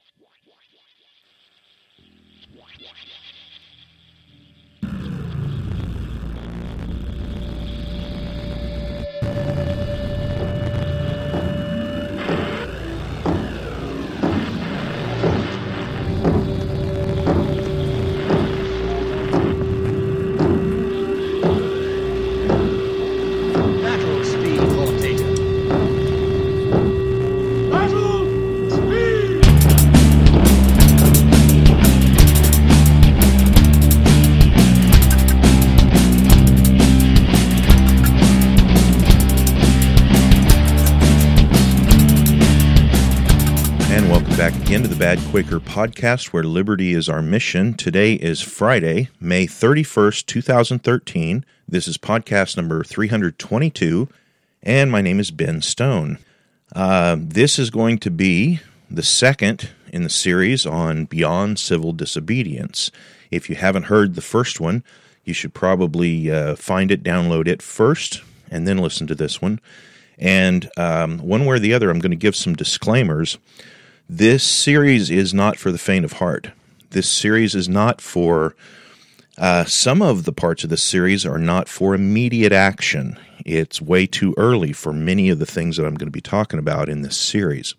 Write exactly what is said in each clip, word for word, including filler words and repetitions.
Into the Bad Quaker podcast, where liberty is our mission. Today is Friday, May thirty-first, twenty thirteen. This is podcast number three hundred twenty-two, and my name is Ben Stone. Uh, this is going to be the second in the series on Beyond Civil Disobedience. If you haven't heard the first one, you should probably uh, find it, download it first, and then listen to this one. And um, one way or the other, I'm going to give some disclaimers. This series is not for the faint of heart. This series is not for, uh, some of the parts of the series are not for immediate action. It's way too early for many of the things that I'm going to be talking about in this series.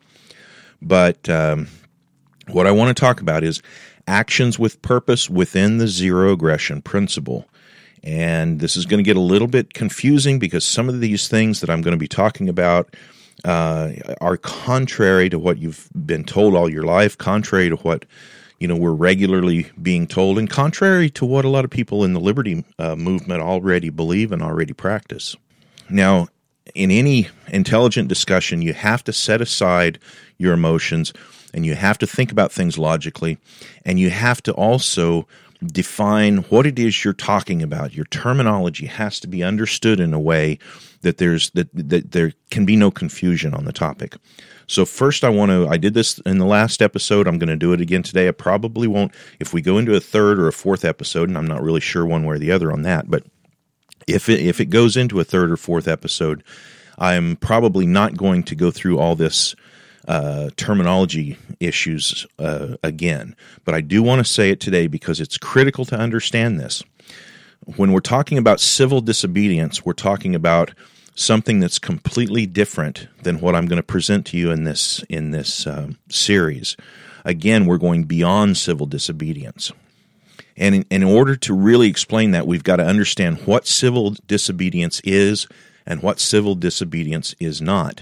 But um, what I want to talk about is actions with purpose within the zero aggression principle. And this is going to get a little bit confusing because some of these things that I'm going to be talking about Uh, are contrary to what you've been told all your life, contrary to what, you know, we're regularly being told, and contrary to what a lot of people in the liberty uh, movement already believe and already practice. Now, in any intelligent discussion, you have to set aside your emotions, and you have to think about things logically, and you have to also define what it is you're talking about. Your terminology has to be understood in a way that there's that, that there can be no confusion on the topic. So first I want to, I did this in the last episode, I'm going to do it again today. I probably won't, if we go into a third or a fourth episode, and I'm not really sure one way or the other on that, but if it, if it goes into a third or fourth episode, I'm probably not going to go through all this Uh, terminology issues uh, again. But I do want to say it today because it's critical to understand this. When we're talking about civil disobedience, we're talking about something that's completely different than what I'm going to present to you in this in this um, series. Again, we're going beyond civil disobedience. And in, in order to really explain that, we've got to understand what civil disobedience is and what civil disobedience is not.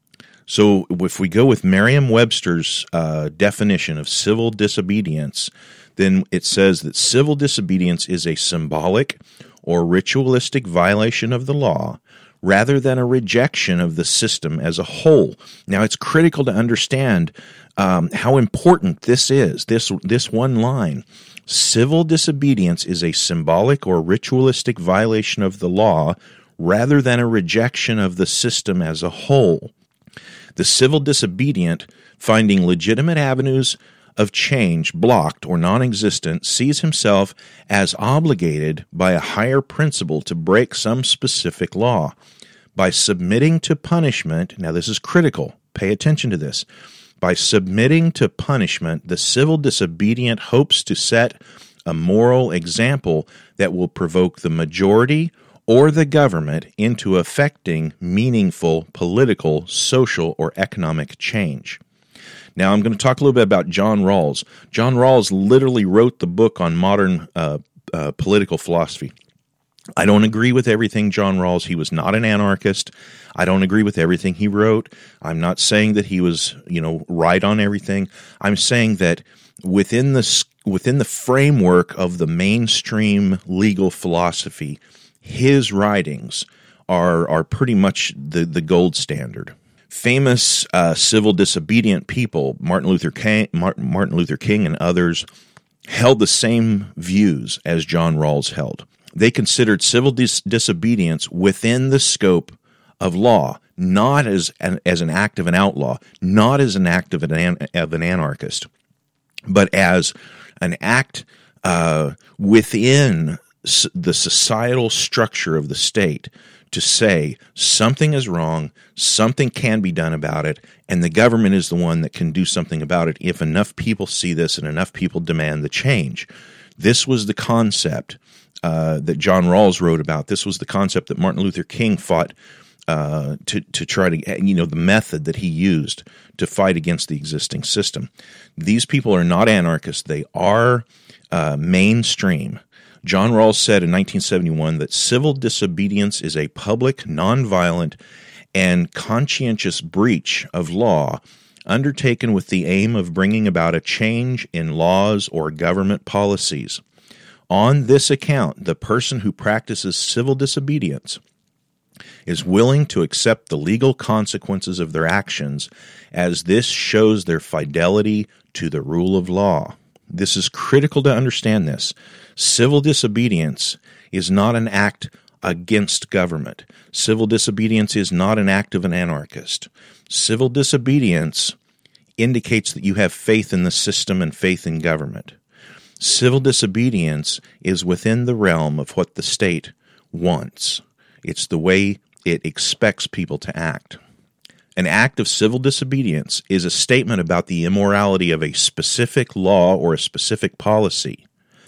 So if we go with Merriam-Webster's uh, definition of civil disobedience, then it says that civil disobedience is a symbolic or ritualistic violation of the law rather than a rejection of the system as a whole. Now, it's critical to understand um, how important this is, this, this one line. Civil disobedience is a symbolic or ritualistic violation of the law rather than a rejection of the system as a whole. The civil disobedient, finding legitimate avenues of change blocked or non-existent, sees himself as obligated by a higher principle to break some specific law. By submitting to punishment, now this is critical, pay attention to this. By submitting to punishment, the civil disobedient hopes to set a moral example that will provoke the majority or the government into effecting meaningful political, social, or economic change. Now, I'm going to talk a little bit about John Rawls. John Rawls literally wrote the book on modern uh, uh, political philosophy. I don't agree with everything John Rawls. He was not an anarchist. I don't agree with everything he wrote. I'm not saying that he was, you know, right on everything. I'm saying that within the within the framework of the mainstream legal philosophy, his writings are are pretty much the, the gold standard. Famous uh, civil disobedient people, Martin Luther King, Martin Luther King and others, held the same views as John Rawls held. They considered civil dis- disobedience within the scope of law, not as an, as an act of an outlaw, not as an act of an, of an anarchist, but as an act uh, within the societal structure of the state to say something is wrong, something can be done about it, and the government is the one that can do something about it if enough people see this and enough people demand the change. This was the concept uh, that John Rawls wrote about. This was the concept that Martin Luther King fought uh, to, to try to, you know, the method that he used to fight against the existing system. These people are not anarchists. They are uh, mainstream. John Rawls said in nineteen seventy-one that civil disobedience is a public, nonviolent, and conscientious breach of law undertaken with the aim of bringing about a change in laws or government policies. On this account, the person who practices civil disobedience is willing to accept the legal consequences of their actions, as this shows their fidelity to the rule of law. This is critical to understand this. Civil disobedience is not an act against government. Civil disobedience is not an act of an anarchist. Civil disobedience indicates that you have faith in the system and faith in government. Civil disobedience is within the realm of what the state wants. It's the way it expects people to act. An act of civil disobedience is a statement about the immorality of a specific law or a specific policy,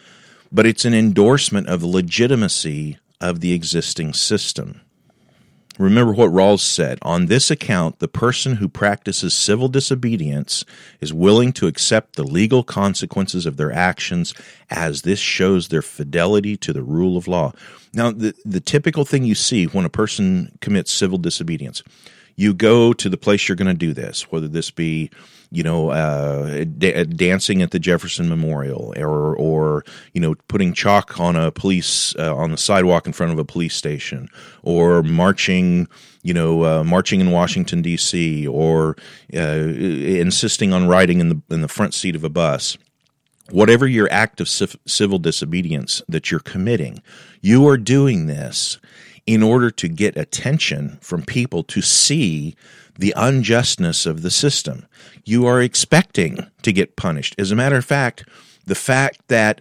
but it's an endorsement of the legitimacy of the existing system. Remember what Rawls said. On this account, the person who practices civil disobedience is willing to accept the legal consequences of their actions, as this shows their fidelity to the rule of law. Now, the, the typical thing you see when a person commits civil disobedience, you go to the place you're going to do this, whether this be, you know, uh, da- dancing at the Jefferson Memorial, or, or you know, putting chalk on a police uh, on the sidewalk in front of a police station, or marching, you know, uh, marching in Washington D C, or uh, insisting on riding in the in the front seat of a bus. Whatever your act of civ- civil disobedience that you're committing, you are doing this in order to get attention from people to see the unjustness of the system. You are expecting to get punished. As a matter of fact, the fact that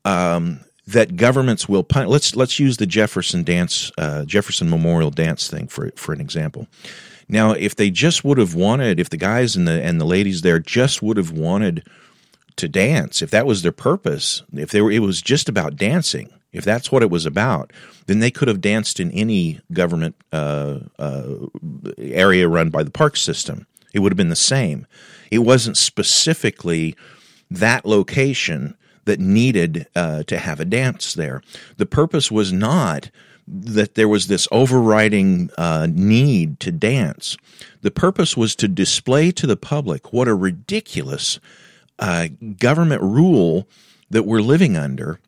um, that governments will punish. Let's let's use the Jefferson dance, uh, Jefferson Memorial dance thing for for an example. Now, if they just would have wanted, if the guys and the and the ladies there just would have wanted to dance, if that was their purpose, if they were, it was just about dancing. If that's what it was about, then they could have danced in any government uh, uh, area run by the park system. It would have been the same. It wasn't specifically that location that needed uh, to have a dance there. The purpose was not that there was this overriding uh, need to dance. The purpose was to display to the public what a ridiculous uh, government rule that we're living under.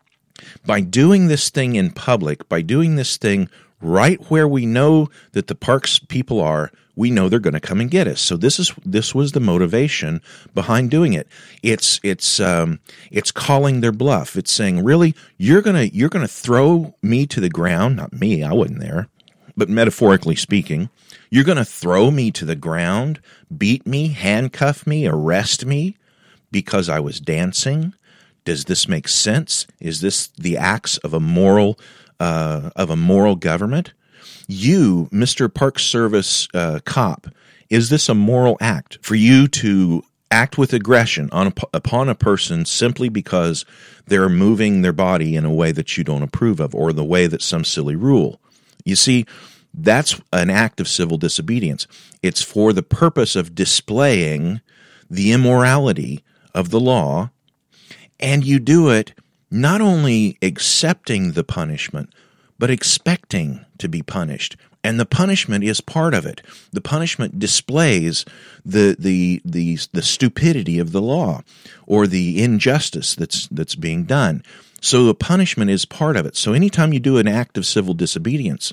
By doing this thing in public, by doing this thing right where we know that the parks people are, we know they're going to come and get us. So this is this was the motivation behind doing it. It's it's um, it's calling their bluff. It's saying, really, you're gonna you're gonna throw me to the ground? Not me, I wasn't there, but metaphorically speaking, you're gonna throw me to the ground, beat me, handcuff me, arrest me because I was dancing? Does this make sense? Is this the acts of a moral uh, of a moral government? You, Mister Park Service uh, cop, is this a moral act for you to act with aggression on a, upon a person simply because they're moving their body in a way that you don't approve of, or the way that some silly rule? You see, that's an act of civil disobedience. It's for the purpose of displaying the immorality of the law. And you do it not only accepting the punishment, but expecting to be punished. And the punishment is part of it. The punishment displays the the the, the stupidity of the law, or the injustice that's that's being done. So the punishment is part of it. So anytime you do an act of civil disobedience,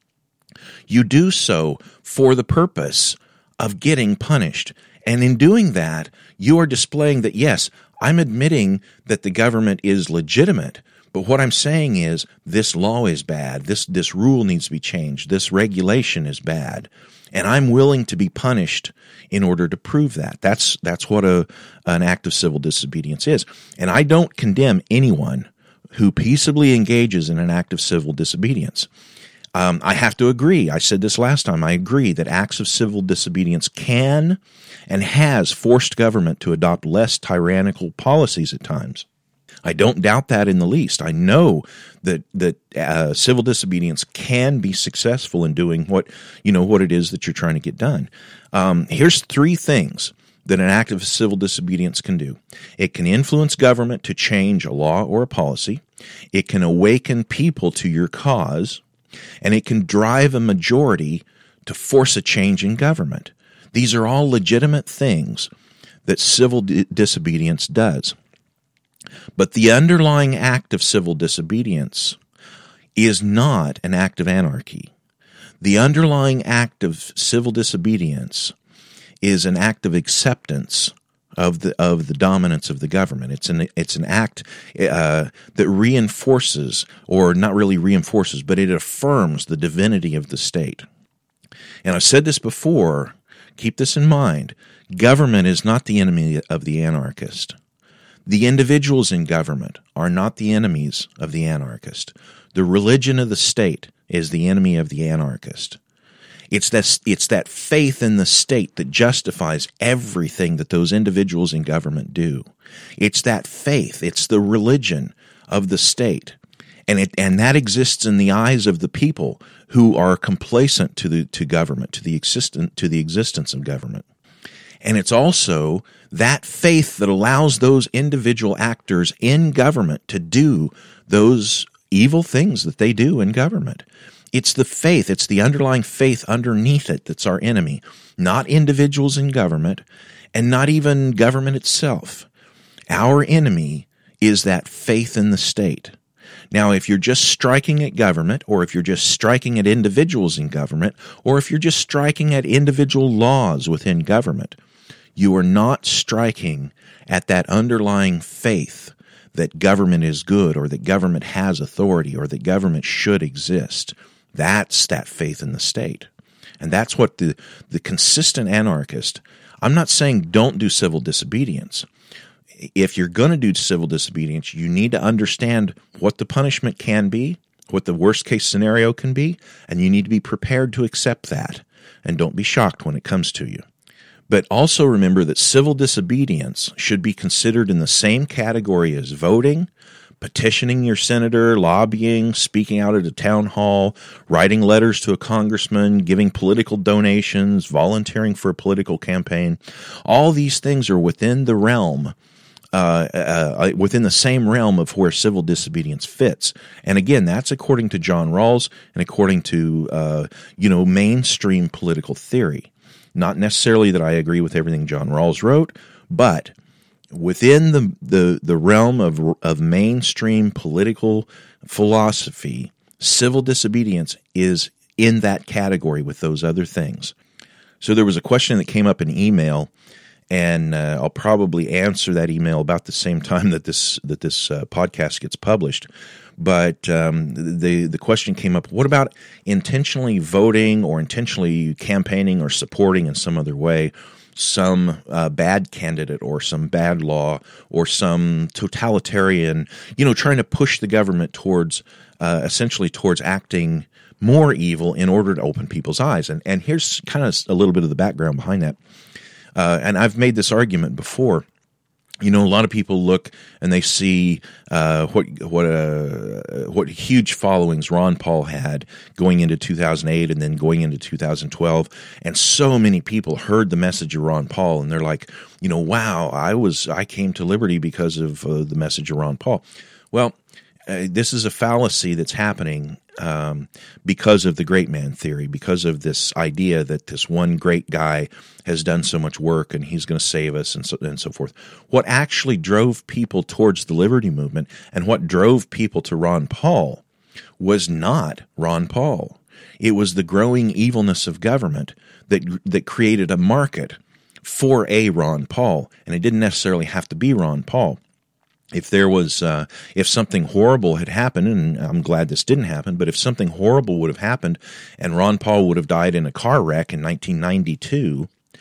you do so for the purpose of getting punished. And in doing that, you are displaying that, yes, I'm admitting that the government is legitimate, but what I'm saying is this law is bad, this this rule needs to be changed, this regulation is bad, and I'm willing to be punished in order to prove that. That's that's what a an act of civil disobedience is. And I don't condemn anyone who peaceably engages in an act of civil disobedience. Um, I have to agree. I said this last time. I agree that acts of civil disobedience can and has forced government to adopt less tyrannical policies at times. I don't doubt that in the least. I know that that uh, civil disobedience can be successful in doing what you know what it is that you're trying to get done. Um, here's three things that an act of civil disobedience can do. It can influence government to change a law or a policy. It can awaken people to your cause. And it can drive a majority to force a change in government. These are all legitimate things that civil di- disobedience does. But the underlying act of civil disobedience is not an act of anarchy. The underlying act of civil disobedience is an act of acceptance of the of the dominance of the government. It's an it's an act uh, that reinforces, or not really reinforces, but it affirms the divinity of the state. And I've said this before. Keep this in mind. Government is not the enemy of the anarchist. The individuals in government are not the enemies of the anarchist. The religion of the state is the enemy of the anarchist. It's that, it's that faith in the state that justifies everything that those individuals in government do. It's that faith. It's the religion of the state. And it and that exists in the eyes of the people who are complacent to the to government, to the existent to the existence of government. And it's also that faith that allows those individual actors in government to do those evil things that they do in government. It's the faith, it's the underlying faith underneath it that's our enemy, not individuals in government, and not even government itself. Our enemy is that faith in the state. Now, if you're just striking at government, or if you're just striking at individuals in government, or if you're just striking at individual laws within government, you are not striking at that underlying faith that government is good, or that government has authority, or that government should exist. That's that faith in the state. And that's what the, the consistent anarchist, I'm not saying don't do civil disobedience. If you're going to do civil disobedience, you need to understand what the punishment can be, what the worst case scenario can be, and you need to be prepared to accept that. And don't be shocked when it comes to you. But also remember that civil disobedience should be considered in the same category as voting, petitioning your senator, lobbying, speaking out at a town hall, writing letters to a congressman, giving political donations, volunteering for a political campaign. All these things are within the realm, uh, uh, within the same realm of where civil disobedience fits. And again, that's according to John Rawls and according to, uh, you know, mainstream political theory. Not necessarily that I agree with everything John Rawls wrote, but within the, the, the realm of, of mainstream political philosophy, civil disobedience is in that category with those other things. So there was a question that came up in email, and uh, I'll probably answer that email about the same time that this that this uh, podcast gets published. But um, the the question came up: what about intentionally voting or intentionally campaigning or supporting in some other way some uh, bad candidate or some bad law or some totalitarian, you know, trying to push the government towards uh, essentially towards acting more evil in order to open people's eyes? And and here's kind of a little bit of the background behind that. Uh, and I've made this argument before. You know, a lot of people look and they see uh, what what uh, what huge followings Ron Paul had going into two thousand eight and then going into two thousand twelve, and so many people heard the message of Ron Paul, and they're like, you know, wow, I was I came to liberty because of uh, the message of Ron Paul. Well, uh, this is a fallacy that's happening um, because of the great man theory, because of this idea that this one great guy has done so much work and he's going to save us and so, and so forth. What actually drove people towards the liberty movement and what drove people to Ron Paul was not Ron Paul. It was the growing evilness of government that that created a market for a Ron Paul, and it didn't necessarily have to be Ron Paul. If there was, uh, if something horrible had happened, and I'm glad this didn't happen, but if something horrible would have happened and Ron Paul would have died in a car wreck in nineteen ninety-two,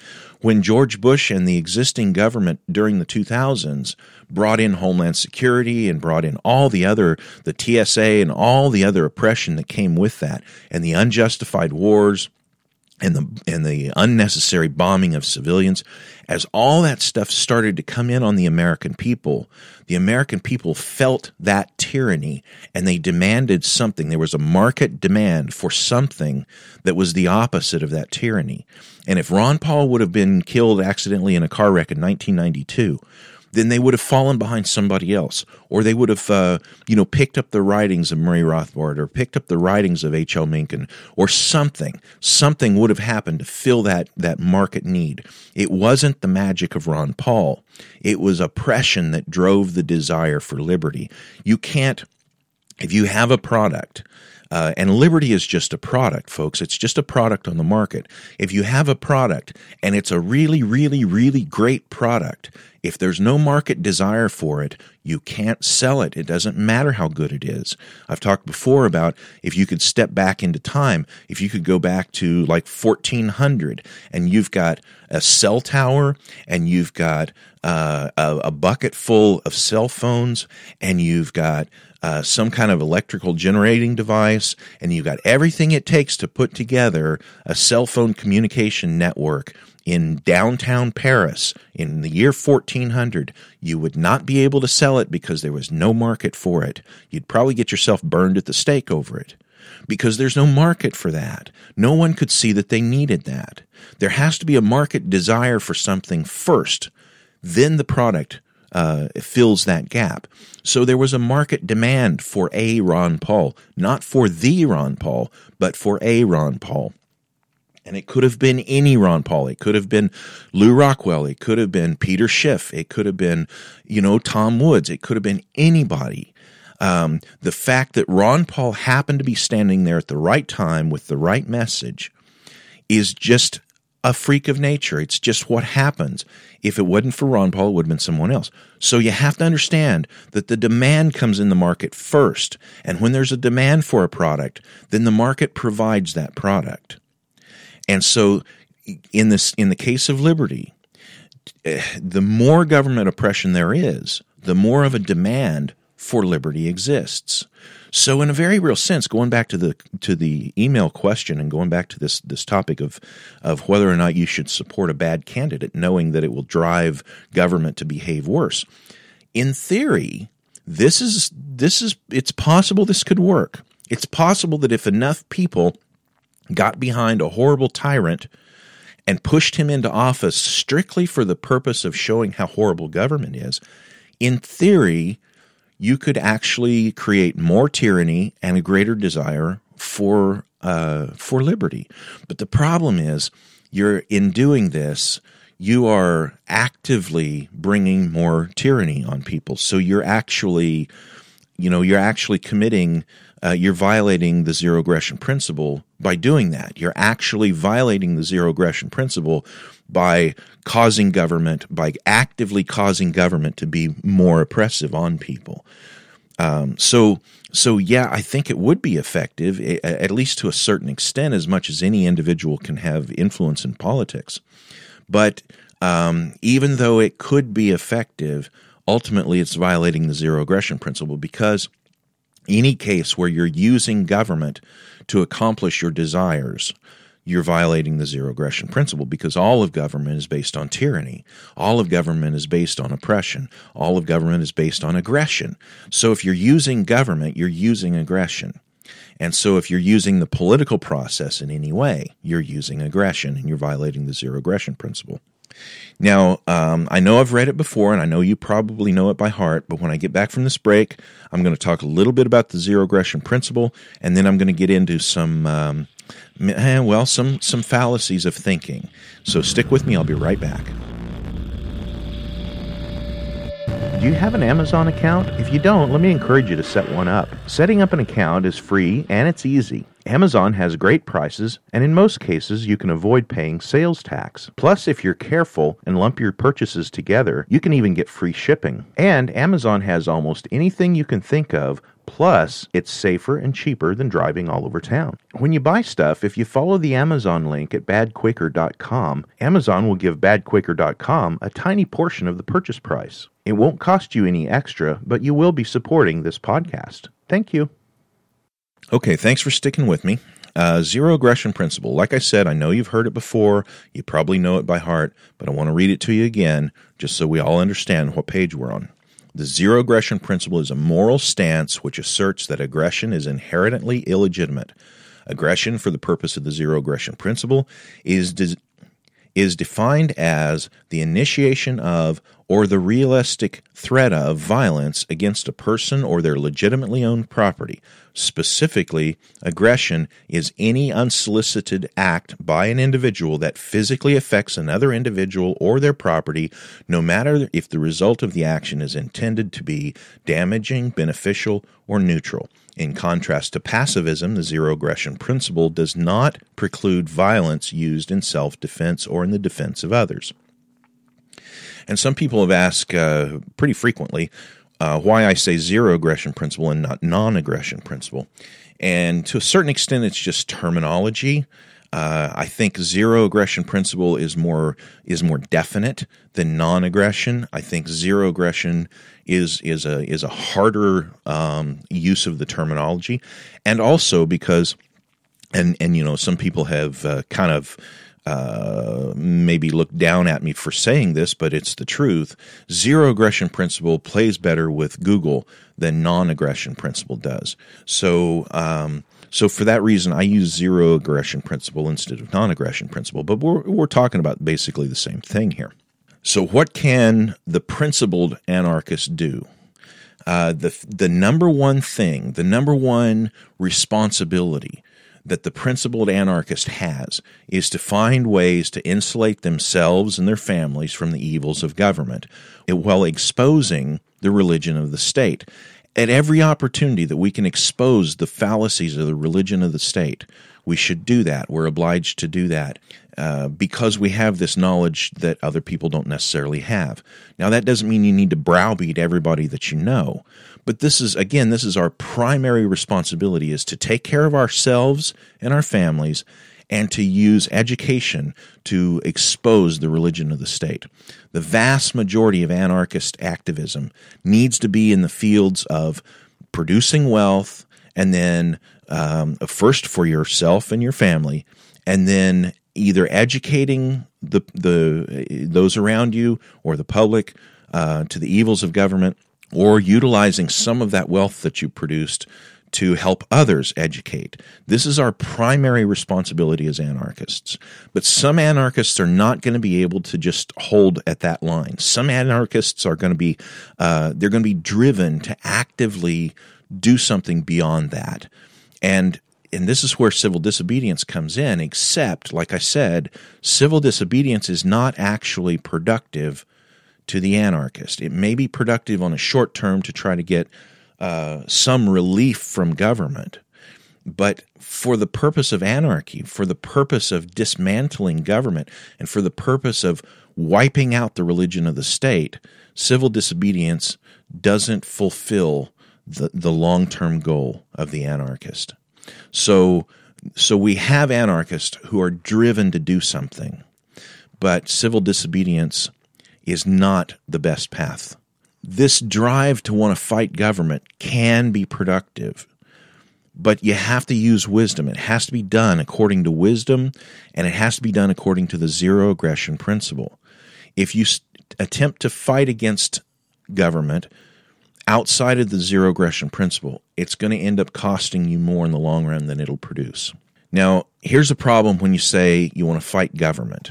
When George Bush and the existing government during the two thousands brought in Homeland Security and brought in all the other, the T S A and all the other oppression that came with that, and the unjustified wars and the and the unnecessary bombing of civilians, as all that stuff started to come in on the American people, the American people felt that tyranny and they demanded something. There was a market demand for something that was the opposite of that tyranny. And if Ron Paul would have been killed accidentally in a car wreck in nineteen ninety-two, then they would have fallen behind somebody else, or they would have, uh, you know, picked up the writings of Murray Rothbard, or picked up the writings of H L Mencken, or something. Something would have happened to fill that that market need. It wasn't the magic of Ron Paul. It was oppression that drove the desire for liberty. You can't, if you have a product, Uh, and liberty is just a product, folks. It's just a product on the market. If you have a product and it's a really, really, really great product, if there's no market desire for it, you can't sell it. It doesn't matter how good it is. I've talked before about if you could step back into time, if you could go back to like fourteen hundred and you've got a cell tower and you've got uh, a, a bucket full of cell phones and you've got Uh, some kind of electrical generating device, and you've got everything it takes to put together a cell phone communication network in downtown Paris in the year fourteen hundred, you would not be able to sell it because there was no market for it. You'd probably get yourself burned at the stake over it because there's no market for that. No one could see that they needed that. There has to be a market desire for something first, then the product Uh, fills that gap. So there was a market demand for a Ron Paul, not for the Ron Paul, but for a Ron Paul. And it could have been any Ron Paul. It could have been Lew Rockwell. It could have been Peter Schiff. It could have been, you know, Tom Woods. It could have been anybody. Um, the fact that Ron Paul happened to be standing there at the right time with the right message is just a freak of nature. It's just what happens. If it wasn't for Ron Paul, it would have been someone else. So you have to understand that the demand comes in the market first. And when there's a demand for a product, then the market provides that product. And so in this, in the case of liberty, the more government oppression there is, the more of a demand for liberty exists. So in a very real sense, going back to the to the email question and going back to this this topic of of whether or not you should support a bad candidate, knowing that it will drive government to behave worse. In theory, this is this is it's possible this could work. It's possible that if enough people got behind a horrible tyrant and pushed him into office strictly for the purpose of showing how horrible government is, in theory, you could actually create more tyranny and a greater desire for uh, for liberty. But the problem is, you're in doing this, you are actively bringing more tyranny on people. So you're actually, you know, you're actually committing, uh, you're violating the zero aggression principle by doing that. You're actually violating the zero aggression principle by causing government, by actively causing government to be more oppressive on people. Um, so, so yeah, I think it would be effective, at least to a certain extent, as much as any individual can have influence in politics. But um, even though it could be effective, ultimately it's violating the zero aggression principle, because any case where you're using government to accomplish your desires, you're violating the zero aggression principle, because all of government is based on tyranny. All of government is based on oppression. All of government is based on aggression. So if you're using government, you're using aggression. And so if you're using the political process in any way, you're using aggression and you're violating the zero aggression principle. Now, um, I know I've read it before, and I know you probably know it by heart, but when I get back from this break, I'm going to talk a little bit about the zero aggression principle, and then I'm going to get into some, um, well, some, some fallacies of thinking. So stick with me. I'll be right back. Do you have an Amazon account? If you don't, let me encourage you to set one up. Setting up an account is free and it's easy. Amazon has great prices, and in most cases, you can avoid paying sales tax. Plus, if you're careful and lump your purchases together, you can even get free shipping. And Amazon has almost anything you can think of, Plus, it's safer and cheaper than driving all over town. When you buy stuff, if you follow the Amazon link at bad quaker dot com, Amazon will give bad quaker dot com a tiny portion of the purchase price. It won't cost you any extra, but you will be supporting this podcast. Thank you. Okay, thanks for sticking with me. Uh, zero aggression principle. Like I said, I know you've heard it before. You probably know it by heart, but I want to read it to you again, just so we all understand what page we're on. The zero aggression principle is a moral stance which asserts that aggression is inherently illegitimate. Aggression, for the purpose of the zero aggression principle, is de- is defined as the initiation of or the realistic threat of violence against a person or their legitimately owned property. Specifically, aggression is any unsolicited act by an individual that physically affects another individual or their property, no matter if the result of the action is intended to be damaging, beneficial, or neutral. In contrast to pacifism, the zero aggression principle does not preclude violence used in self-defense or in the defense of others. And some people have asked uh, pretty frequently uh, why I say zero aggression principle and not non-aggression principle. And to a certain extent, it's just terminology. Uh, I think zero aggression principle is more is more definite than non-aggression. I think zero aggression is is a is a harder um, use of the terminology, and also because, and and you know, some people have uh, kind of uh, maybe looked down at me for saying this, but it's the truth. Zero aggression principle plays better with Google than non-aggression principle does. So. Um, So for that reason, I use zero aggression principle instead of non-aggression principle, but we're, we're talking about basically the same thing here. So what can the principled anarchist do? Uh, the, the number one thing, the number one responsibility that the principled anarchist has is to find ways to insulate themselves and their families from the evils of government while exposing the religion of the state. At every opportunity that we can expose the fallacies of the religion of the state, we should do that. We're obliged to do that uh, because we have this knowledge that other people don't necessarily have. Now, that doesn't mean you need to browbeat everybody that you know, but this is, again, this is our primary responsibility, is to take care of ourselves and our families and to use education to expose the religion of the state. The vast majority of anarchist activism needs to be in the fields of producing wealth, and then um, first for yourself and your family, and then either educating the the those around you or the public uh, to the evils of government, or utilizing some of that wealth that you produced to help others educate. This is our primary responsibility as anarchists. But some anarchists are not going to be able to just hold at that line. Some anarchists are going to be, uh, they're going to be driven to actively do something beyond that. And and this is where civil disobedience comes in, except, like I said, civil disobedience is not actually productive to the anarchist. It may be productive on a short term to try to get Uh, some relief from government, but for the purpose of anarchy, for the purpose of dismantling government, and for the purpose of wiping out the religion of the state, civil disobedience doesn't fulfill the, the long-term goal of the anarchist. So, so we have anarchists who are driven to do something, but civil disobedience is not the best path. This drive to want to fight government can be productive, but you have to use wisdom. It has to be done according to wisdom, and it has to be done according to the zero aggression principle. If you attempt to fight against government outside of the zero aggression principle, it's going to end up costing you more in the long run than it'll produce. Now, here's a problem when you say you want to fight government.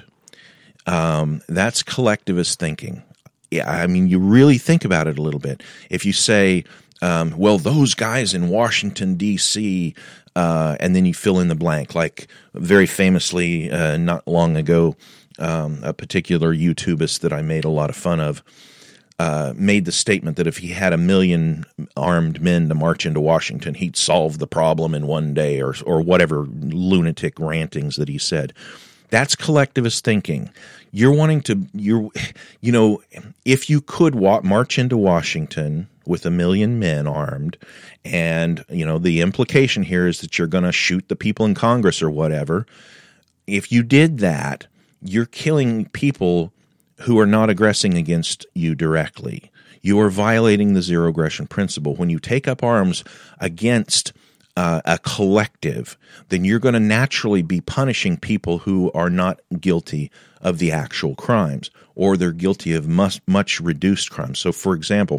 Um, that's collectivist thinking. Yeah, I mean, you really think about it a little bit. If you say, um, well, those guys in Washington, D C, uh, and then you fill in the blank, like very famously uh, not long ago, um, a particular YouTubist that I made a lot of fun of uh, made the statement that if he had a million armed men to march into Washington, he'd solve the problem in one day, or or whatever lunatic rantings that he said. That's collectivist thinking. You're wanting to, you're, you know, if you could wa- march into Washington with a million men armed, and, you know, the implication here is that you're going to shoot the people in Congress or whatever. If you did that, you're killing people who are not aggressing against you directly. You are violating the zero aggression principle. When you take up arms against uh, a collective, then you're going to naturally be punishing people who are not guilty of the actual crimes, or they're guilty of much, much reduced crimes. So, for example,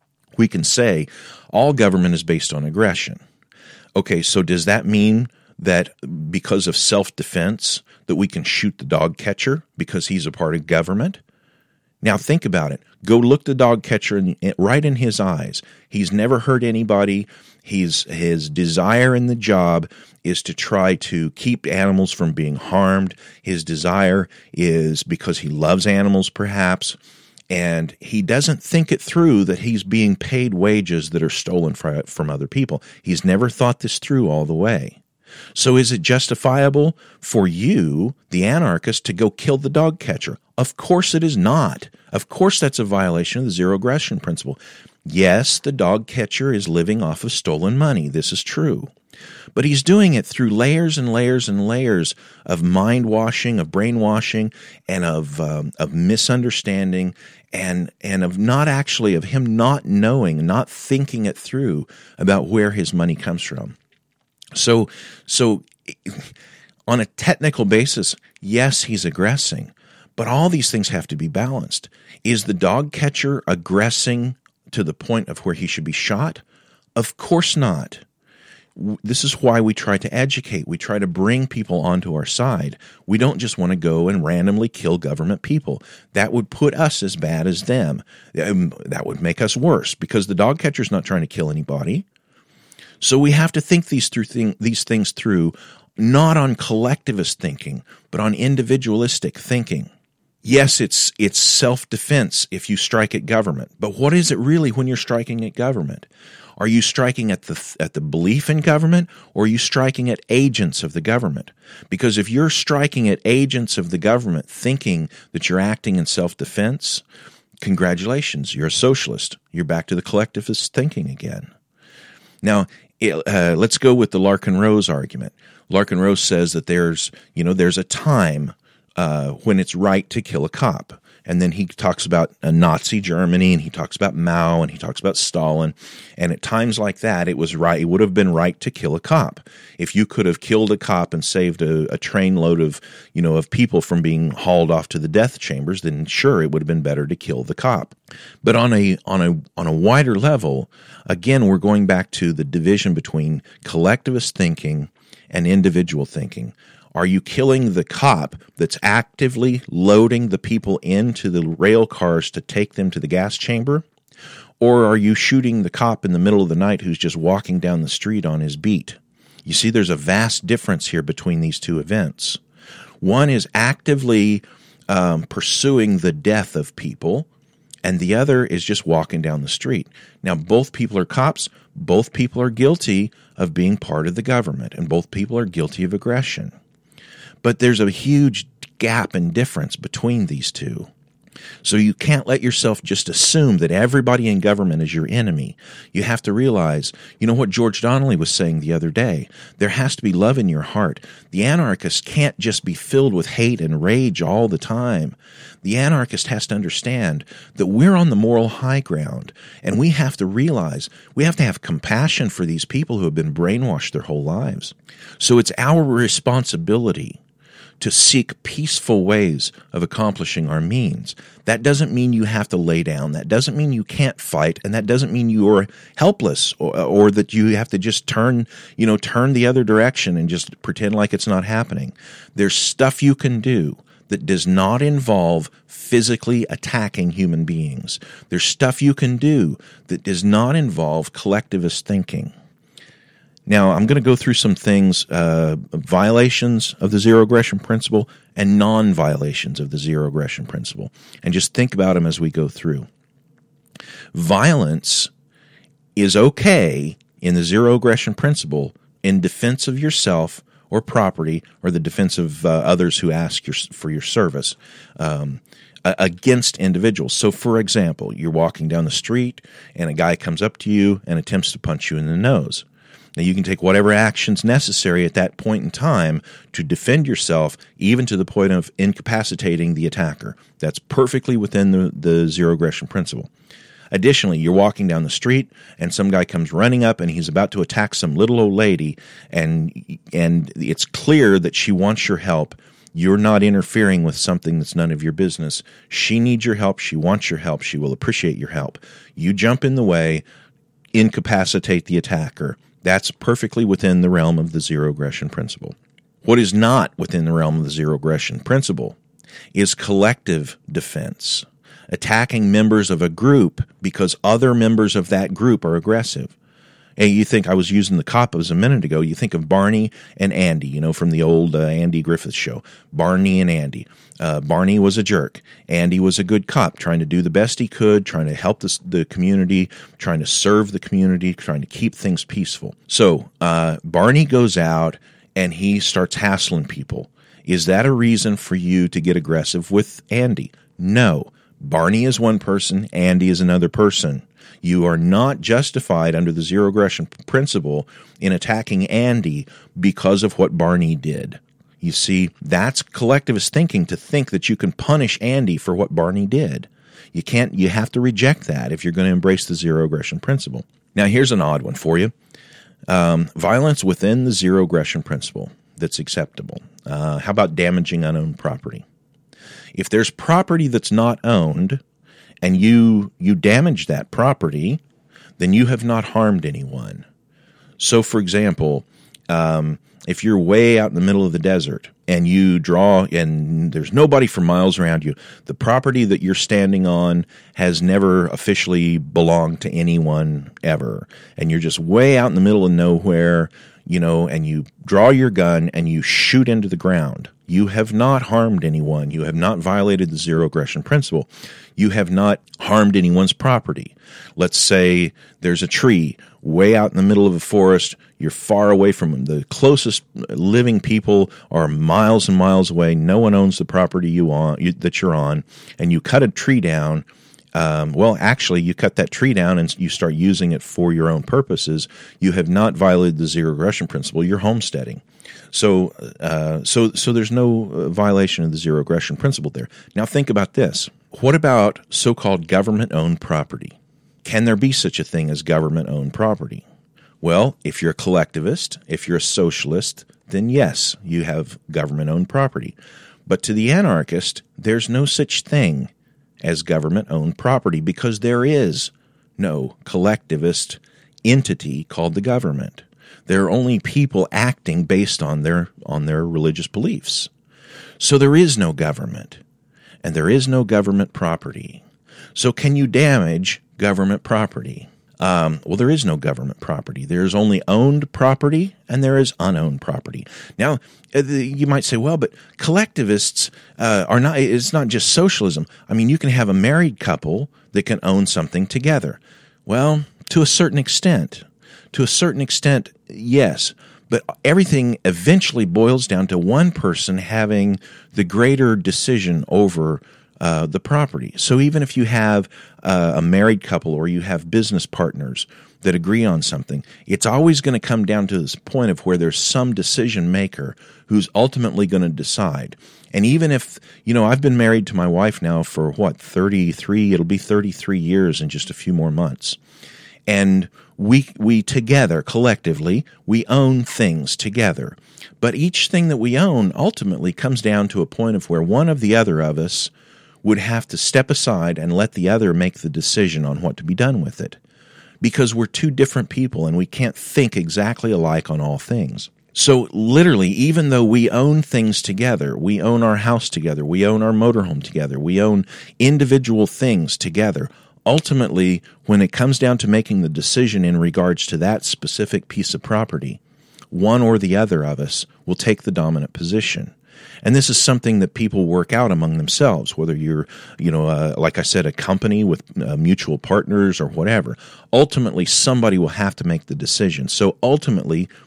we can say all government is based on aggression. Okay, so does that mean that because of self-defense that we can shoot the dog catcher because he's a part of government? Now think about it. Go look the dog catcher in, right in his eyes. He's never hurt anybody. He's, his desire in the job is to try to keep animals from being harmed. His desire is because he loves animals, perhaps, and he doesn't think it through that he's being paid wages that are stolen from other people. He's never thought this through all the way. So is it justifiable for you, the anarchist, to go kill the dog catcher? Of course it is not. Of course that's a violation of the zero aggression principle. Yes, the dog catcher is living off of stolen money. This is true. But he's doing it through layers and layers and layers of mind washing, of brainwashing, and of um, of misunderstanding, and and of not actually, of him not knowing, not thinking it through about where his money comes from. So, so on a technical basis, yes, he's aggressing, but all these things have to be balanced. Is the dog catcher aggressing to the point of where he should be shot? Of course not. This is why we try to educate. We try to bring people onto our side. We don't just want to go and randomly kill government people. That would put us as bad as them. That would make us worse because the dog catcher's not trying to kill anybody. So we have to think these through thing, these things through, not on collectivist thinking, but on individualistic thinking. Yes, it's it's self-defense if you strike at government, but what is it really when you're striking at government? Are you striking at the at the belief in government, or are you striking at agents of the government? Because if you're striking at agents of the government thinking that you're acting in self-defense, congratulations, you're a socialist. You're back to the collectivist thinking again. Now, Uh, let's go with the Larkin Rose argument. Larkin Rose says that there's, you know, there's a time uh, when it's right to kill a cop. And then he talks about a Nazi Germany, and he talks about Mao, and he talks about Stalin. And at times like that, it was right. It would have been right to kill a cop. If you could have killed a cop and saved a, a trainload of, you know, of people from being hauled off to the death chambers, then sure, it would have been better to kill the cop. But on a on a on a wider level, again, we're going back to the division between collectivist thinking and individual thinking. Are you killing the cop that's actively loading the people into the rail cars to take them to the gas chamber? Or are you shooting the cop in the middle of the night who's just walking down the street on his beat? You see, there's a vast difference here between these two events. One is actively um, pursuing the death of people, and the other is just walking down the street. Now, both people are cops. Both people are guilty of being part of the government, and both people are guilty of aggression. But there's a huge gap and difference between these two. So you can't let yourself just assume that everybody in government is your enemy. You have to realize, you know what George Donnelly was saying the other day, there has to be love in your heart. The anarchist can't just be filled with hate and rage all the time. The anarchist has to understand that we're on the moral high ground, and we have to realize we have to have compassion for these people who have been brainwashed their whole lives. So it's our responsibility to seek peaceful ways of accomplishing our means. That doesn't mean you have to lay down. That doesn't mean you can't fight, and that doesn't mean you're helpless, or, or that you have to just turn, you know, turn the other direction and just pretend like it's not happening. There's stuff you can do that does not involve physically attacking human beings. There's stuff you can do that does not involve collectivist thinking. Now, I'm going to go through some things, uh, violations of the zero aggression principle and non-violations of the zero aggression principle, and just think about them as we go through. Violence is okay in the zero aggression principle in defense of yourself or property or the defense of uh, others who ask your, for your service um, against individuals. So, for example, you're walking down the street and a guy comes up to you and attempts to punch you in the nose. Now, you can take whatever actions necessary at that point in time to defend yourself, even to the point of incapacitating the attacker. That's perfectly within the, the zero aggression principle. Additionally, you're walking down the street and some guy comes running up and he's about to attack some little old lady, and and it's clear that she wants your help. You're not interfering with something that's none of your business. She needs your help. She wants your help. She will appreciate your help. You jump in the way, incapacitate the attacker. That's perfectly within the realm of the zero aggression principle. What is not within the realm of the zero aggression principle is collective defense, attacking members of a group because other members of that group are aggressive. And you think, I was using the coppers a minute ago, you think of Barney and Andy, you know, from the old uh, Andy Griffith show. Barney and Andy. Uh, Barney was a jerk. Andy was a good cop, trying to do the best he could, trying to help the, the community, trying to serve the community, trying to keep things peaceful. So uh, Barney goes out and he starts hassling people. Is that a reason for you to get aggressive with Andy? No. Barney is one person, Andy is another person. You are not justified under the zero aggression principle in attacking Andy because of what Barney did. You see, that's collectivist thinking, to think that you can punish Andy for what Barney did. You can't. You have to reject that if you're going to embrace the zero aggression principle. Now, here's an odd one for you. Um, violence within the zero aggression principle that's acceptable. Uh, how about damaging unowned property? If there's property that's not owned, and you you damage that property, then you have not harmed anyone. So, for example, um, if you're way out in the middle of the desert and you draw, and there's nobody for miles around you, the property that you're standing on has never officially belonged to anyone ever, and you're just way out in the middle of nowhere, you know, and you draw your gun and you shoot into the ground. You have not harmed anyone. You have not violated the zero aggression principle. You have not harmed anyone's property. Let's say there's a tree way out in the middle of a forest. You're far away from them. The closest living people are miles and miles away. No one owns the property you on, you, that you're on, and you cut a tree down. Um, well, actually, you cut that tree down and you start using it for your own purposes. You have not violated the zero aggression principle. You're homesteading. So, uh, so, so there's no uh, violation of the zero aggression principle there. Now, think about this. What about so-called government-owned property? Can there be such a thing as government-owned property? Well, if you're a collectivist, if you're a socialist, then yes, you have government-owned property. But to the anarchist, there's no such thing as government-owned property, because there is no collectivist entity called the government. There are only people acting based on their on their religious beliefs. So there is no government, and there is no government property. So can you damage government property? Um, well, there is no government property. There is only owned property, and there is unowned property. Now, you might say, well, but collectivists uh, are not, it's not just socialism. I mean, you can have a married couple that can own something together. Well, to a certain extent. To a certain extent, yes. But everything eventually boils down to one person having the greater decision over Uh, the property. So even if you have uh, a married couple or you have business partners that agree on something, it's always going to come down to this point of where there's some decision maker who's ultimately going to decide. And even if, you know, I've been married to my wife now for what, thirty-three, it'll be thirty-three years in just a few more months. And we we together, collectively, we own things together. But each thing that we own ultimately comes down to a point of where one of the other of us would have to step aside and let the other make the decision on what to be done with it. Because we're two different people and we can't think exactly alike on all things. So literally, even though we own things together, we own our house together, we own our motorhome together, we own individual things together, ultimately, when it comes down to making the decision in regards to that specific piece of property, one or the other of us will take the dominant position. And this is something that people work out among themselves, whether you're, you know, uh, like I said, a company with uh, mutual partners or whatever. Ultimately, somebody will have to make the decision. So ultimately,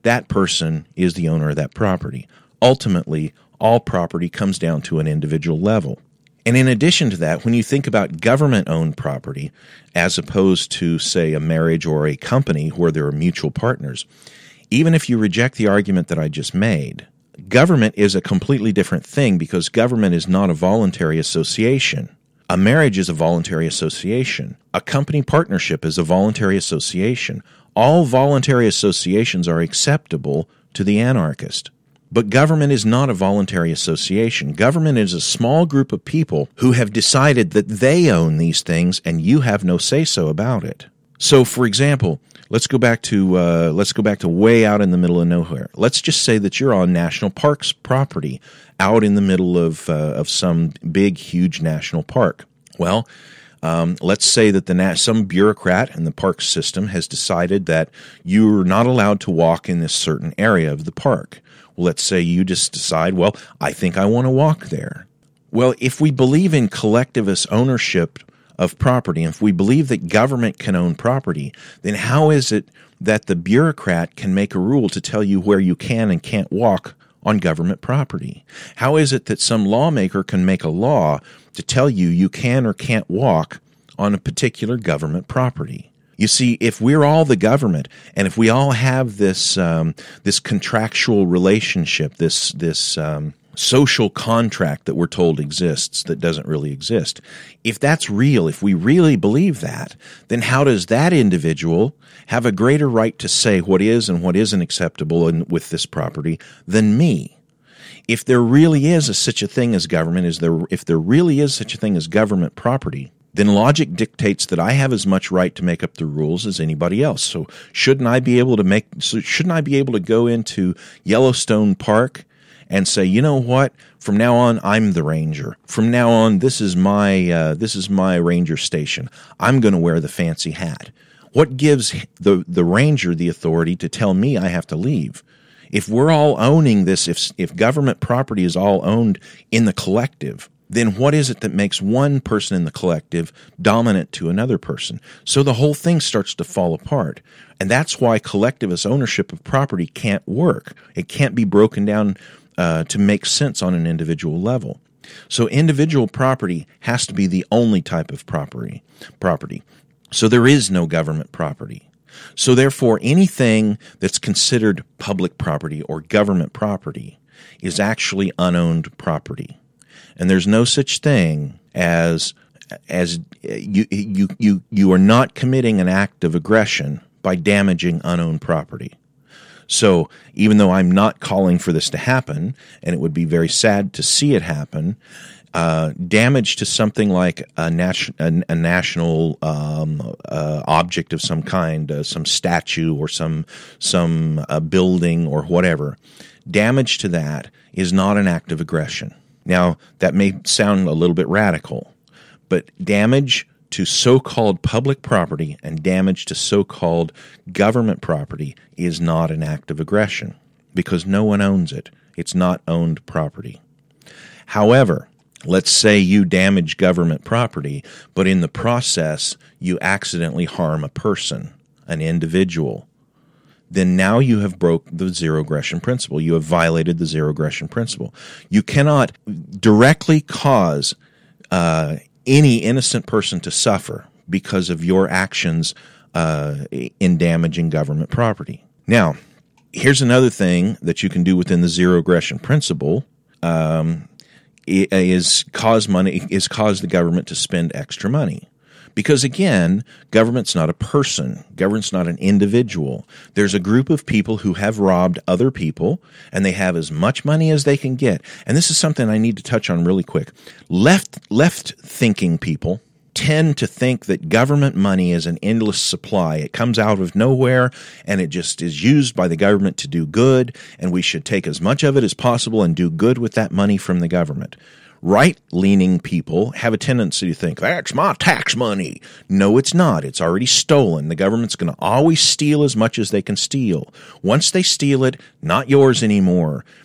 that person is the owner of that property. Ultimately, all property comes down to an individual level. And in addition to that, when you think about government-owned property, as opposed to, say, a marriage or a company where there are mutual partners, even if you reject the argument that I just made, government is a completely different thing because government is not a voluntary association. A marriage is a voluntary association. A company partnership is a voluntary association. All voluntary associations are acceptable to the anarchist. But government is not a voluntary association. Government is a small group of people who have decided that they own these things and you have no say-so about it. So, for example, let's go back to uh, let's go back to way out in the middle of nowhere. Let's just say that you're on national parks property out in the middle of uh, of some big, huge national park. Well, Um, let's say that the nat- some bureaucrat in the park system has decided that you're not allowed to walk in this certain area of the park. Well, let's say you just decide, well, I think I want to walk there. Well, if we believe in collectivist ownership of property, and if we believe that government can own property, then how is it that the bureaucrat can make a rule to tell you where you can and can't walk on government property? How is it that some lawmaker can make a law to tell you you can or can't walk on a particular government property? You see, if we're all the government, and if we all have this um, this contractual relationship, this this um, social contract that we're told exists that doesn't really exist, if that's real, if we really believe that, then how does that individual have a greater right to say what is and what isn't acceptable in, with this property than me? If there really is a, such a thing as government, is there, if there really is such a thing as government property, then logic dictates that I have as much right to make up the rules as anybody else. So shouldn't I be able to make? So shouldn't I be able to go into Yellowstone Park and say, you know what? From now on, I'm the ranger. From now on, this is my uh, this is my ranger station. I'm going to wear the fancy hat. What gives the the ranger the authority to tell me I have to leave? If we're all owning this, if if government property is all owned in the collective, then what is it that makes one person in the collective dominant to another person? So the whole thing starts to fall apart. And that's why collectivist ownership of property can't work. It can't be broken down uh, to make sense on an individual level. So individual property has to be the only type of property. property. So there is no government property. So therefore, anything that's considered public property or government property is actually unowned property. And there's no such thing as as you you you you are not committing an act of aggression by damaging unowned property. So even though I'm not calling for this to happen, and it would be very sad to see it happen, uh, damage to something like a, nat- a, a national um, uh, object of some kind, uh, some statue or some some uh, building or whatever, damage to that is not an act of aggression. Now, that may sound a little bit radical, but damage to so-called public property and damage to so-called government property is not an act of aggression because no one owns it. It's not owned property. However, let's say you damage government property, but in the process you accidentally harm a person, an individual. Then now you have broke the zero aggression principle. You have violated the zero aggression principle. You cannot directly cause uh, any innocent person to suffer because of your actions uh, in damaging government property. Now, here's another thing that you can do within the zero aggression principle um, is cause money is cause the government to spend extra money. Because again, government's not a person. Government's not an individual. There's a group of people who have robbed other people, and they have as much money as they can get. And this is something I need to touch on really quick. Left, left-thinking people tend to think that government money is an endless supply. It comes out of nowhere, and it just is used by the government to do good, and we should take as much of it as possible and do good with that money from the government. Right-leaning people have a tendency to think, that's my tax money. No, it's not. It's already stolen. The government's going to always steal as much as they can steal. Once they steal it, not yours anymore.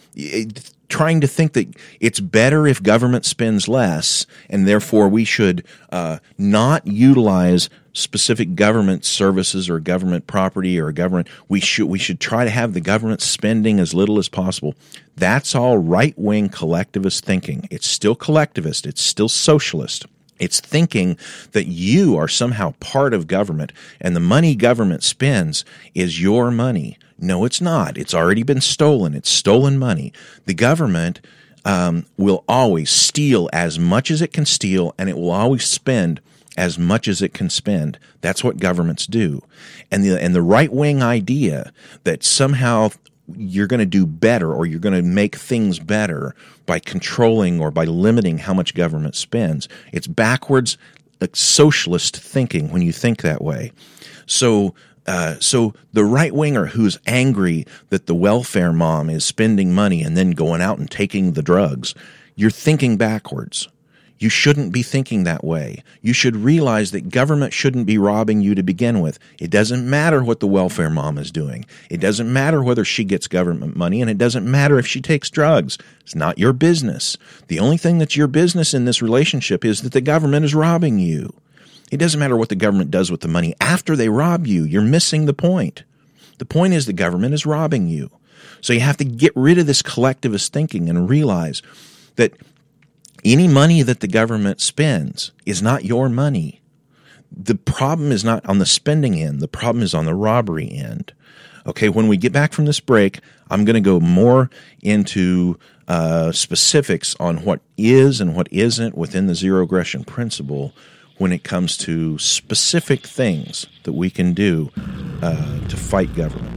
it, trying to think that it's better if government spends less, and therefore we should uh, not utilize specific government services or government property or government. We should we should try to have the government spending as little as possible. That's all right-wing collectivist thinking. It's still collectivist. It's still socialist. It's thinking that you are somehow part of government, and the money government spends is your money. No, it's not. It's already been stolen. It's stolen money. The government um, will always steal as much as it can steal, and it will always spend as much as it can spend. That's what governments do. And the and the right-wing idea that somehow you're going to do better or you're going to make things better by controlling or by limiting how much government spends, it's backwards, like socialist thinking when you think that way. So Uh, so the right-winger who's angry that the welfare mom is spending money and then going out and taking the drugs, you're thinking backwards. You shouldn't be thinking that way. You should realize that government shouldn't be robbing you to begin with. It doesn't matter what the welfare mom is doing. It doesn't matter whether she gets government money, and it doesn't matter if she takes drugs. It's not your business. The only thing that's your business in this relationship is that the government is robbing you. It doesn't matter what the government does with the money after they rob you. You're missing the point. The point is the government is robbing you. So you have to get rid of this collectivist thinking and realize that any money that the government spends is not your money. The problem is not on the spending end. The problem is on the robbery end. Okay, when we get back from this break, I'm going to go more into uh, specifics on what is and what isn't within the zero aggression principle when it comes to specific things that we can do uh, to fight government.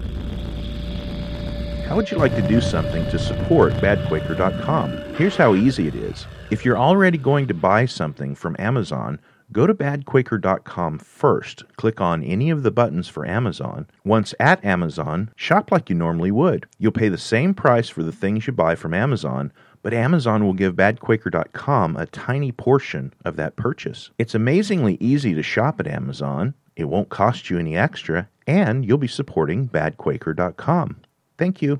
How would you like to do something to support bad quaker dot com? Here's how easy it is. If you're already going to buy something from Amazon, go to bad quaker dot com first. Click on any of the buttons for Amazon. Once at Amazon, shop like you normally would. You'll pay the same price for the things you buy from Amazon, but Amazon will give bad quaker dot com a tiny portion of that purchase. It's amazingly easy to shop at Amazon. It won't cost you any extra, and you'll be supporting bad quaker dot com. Thank you.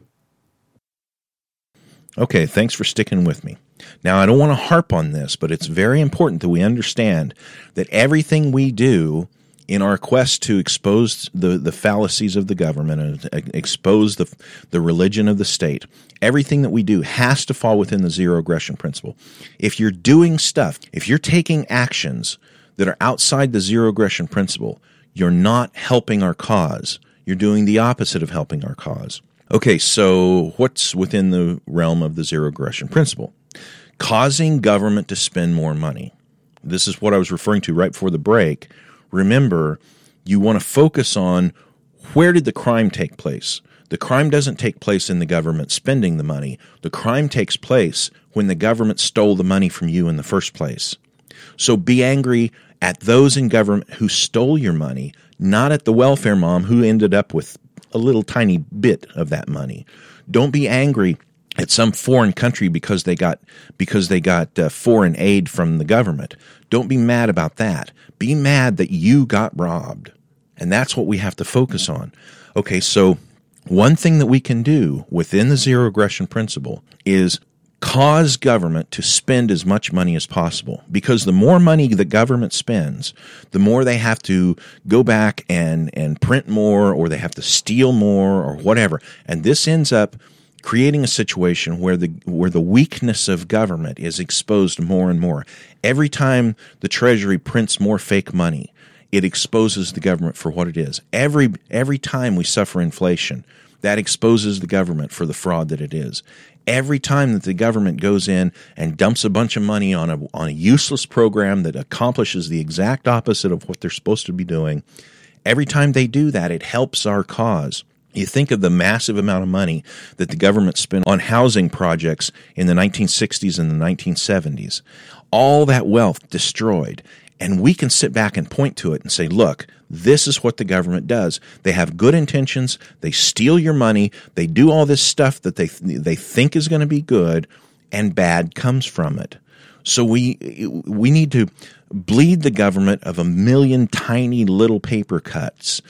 Okay, thanks for sticking with me. Now, I don't want to harp on this, but it's very important that we understand that everything we do in our quest to expose the, the fallacies of the government and expose the, the religion of the state, everything that we do has to fall within the zero aggression principle. If you're doing stuff, if you're taking actions that are outside the zero aggression principle, you're not helping our cause. You're doing the opposite of helping our cause. Okay, so what's within the realm of the zero aggression principle? Causing government to spend more money. This is what I was referring to right before the break. Remember, you want to focus on where did the crime take place. The crime doesn't take place in the government spending the money. The crime takes place when the government stole the money from you in the first place. So be angry at those in government who stole your money, not at the welfare mom who ended up with a little tiny bit of that money. Don't be angry at some foreign country because they got because they got uh, foreign aid from the government. Don't be mad about that. Be mad that you got robbed. And that's what we have to focus on. Okay, so one thing that we can do within the zero aggression principle is cause government to spend as much money as possible, because the more money the government spends, the more they have to go back and, and print more, or they have to steal more, or whatever. And this ends up creating a situation where the where the weakness of government is exposed more and more. Every time the Treasury prints more fake money, it exposes the government for what it is. Every every time we suffer inflation, that exposes the government for the fraud that it is. Every time that the government goes in and dumps a bunch of money on a on a useless program that accomplishes the exact opposite of what they're supposed to be doing, every time they do that, it helps our cause. You think of the massive amount of money that the government spent on housing projects in the nineteen sixties and the nineteen seventies. All that wealth destroyed. And we can sit back and point to it and say, look, this is what the government does. They have good intentions. They steal your money. They do all this stuff that they they think is going to be good, and bad comes from it. So we we need to bleed the government of a million tiny little paper cuts.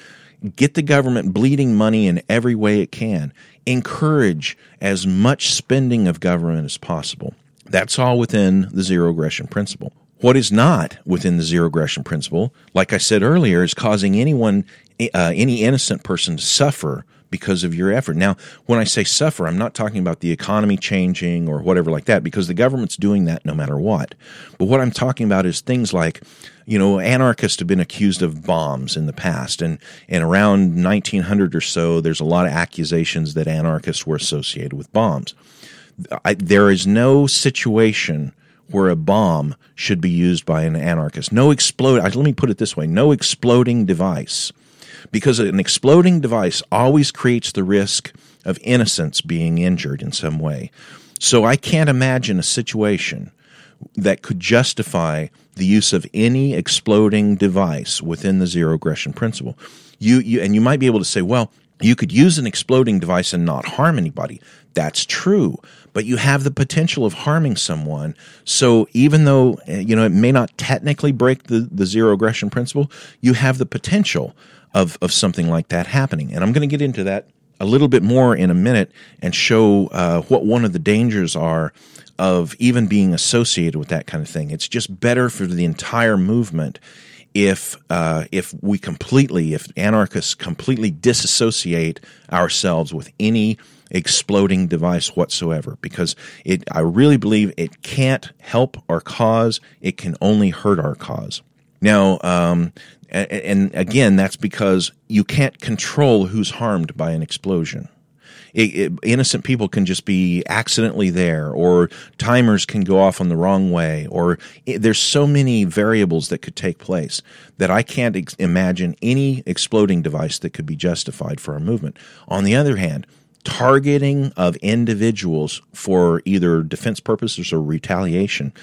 Get the government bleeding money in every way it can. Encourage as much spending of government as possible. That's all within the zero aggression principle. What is not within the zero aggression principle, like I said earlier, is causing anyone, uh, any innocent person to suffer because of your effort. Now, when I say suffer, I'm not talking about the economy changing or whatever like that, because the government's doing that no matter what. But what I'm talking about is things like, you know, anarchists have been accused of bombs in the past, and, and around nineteen hundred or so, there's a lot of accusations that anarchists were associated with bombs. I, there is no situation where a bomb should be used by an anarchist. No explode. Let me put it this way: no exploding device. Because an exploding device always creates the risk of innocents being injured in some way. So I can't imagine a situation that could justify the use of any exploding device within the zero aggression principle. You, you, and you might be able to say, well, you could use an exploding device and not harm anybody. That's true, but you have the potential of harming someone. So even though, you know, it may not technically break the, the zero aggression principle, you have the potential of, of something like that happening. And I'm going to get into that a little bit more in a minute and show uh, what one of the dangers are of even being associated with that kind of thing. It's just better for the entire movement if uh, if we completely, if anarchists completely disassociate ourselves with any exploding device whatsoever, because it, I really believe it can't help our cause. It can only hurt our cause. Now, um, and, and again, that's because you can't control who's harmed by an explosion. It, it, innocent people can just be accidentally there, or timers can go off on the wrong way, or it, there's so many variables that could take place that I can't ex- imagine any exploding device that could be justified for our movement. On the other hand, targeting of individuals for either defense purposes or retaliation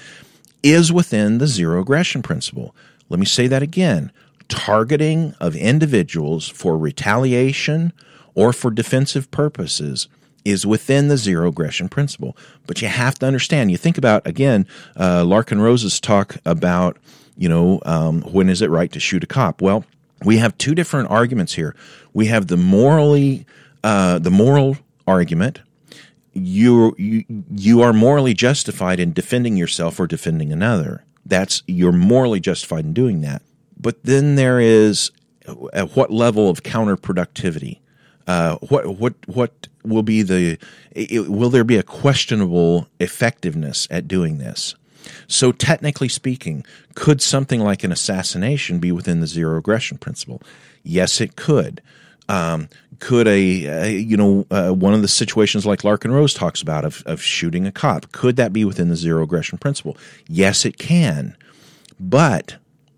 is within the zero aggression principle. Let me say that again. Targeting of individuals for retaliation or for defensive purposes is within the zero aggression principle. But you have to understand, you think about, again, uh, Larkin Rose's talk about, you know, um, when is it right to shoot a cop? Well, we have two different arguments here. We have the morally, uh, the moral argument. You, you you are morally justified in defending yourself or defending another. That's, you're morally justified in doing that. But then there is at what level of counterproductivity? Uh, what what what will be the? It, will there be a questionable effectiveness at doing this? So technically speaking, could something like an assassination be within the zero aggression principle? Yes, it could. Um, could a, a you know uh, one of the situations like Larkin Rose talks about of of shooting a cop, could that be within the zero aggression principle? Yes, it can, but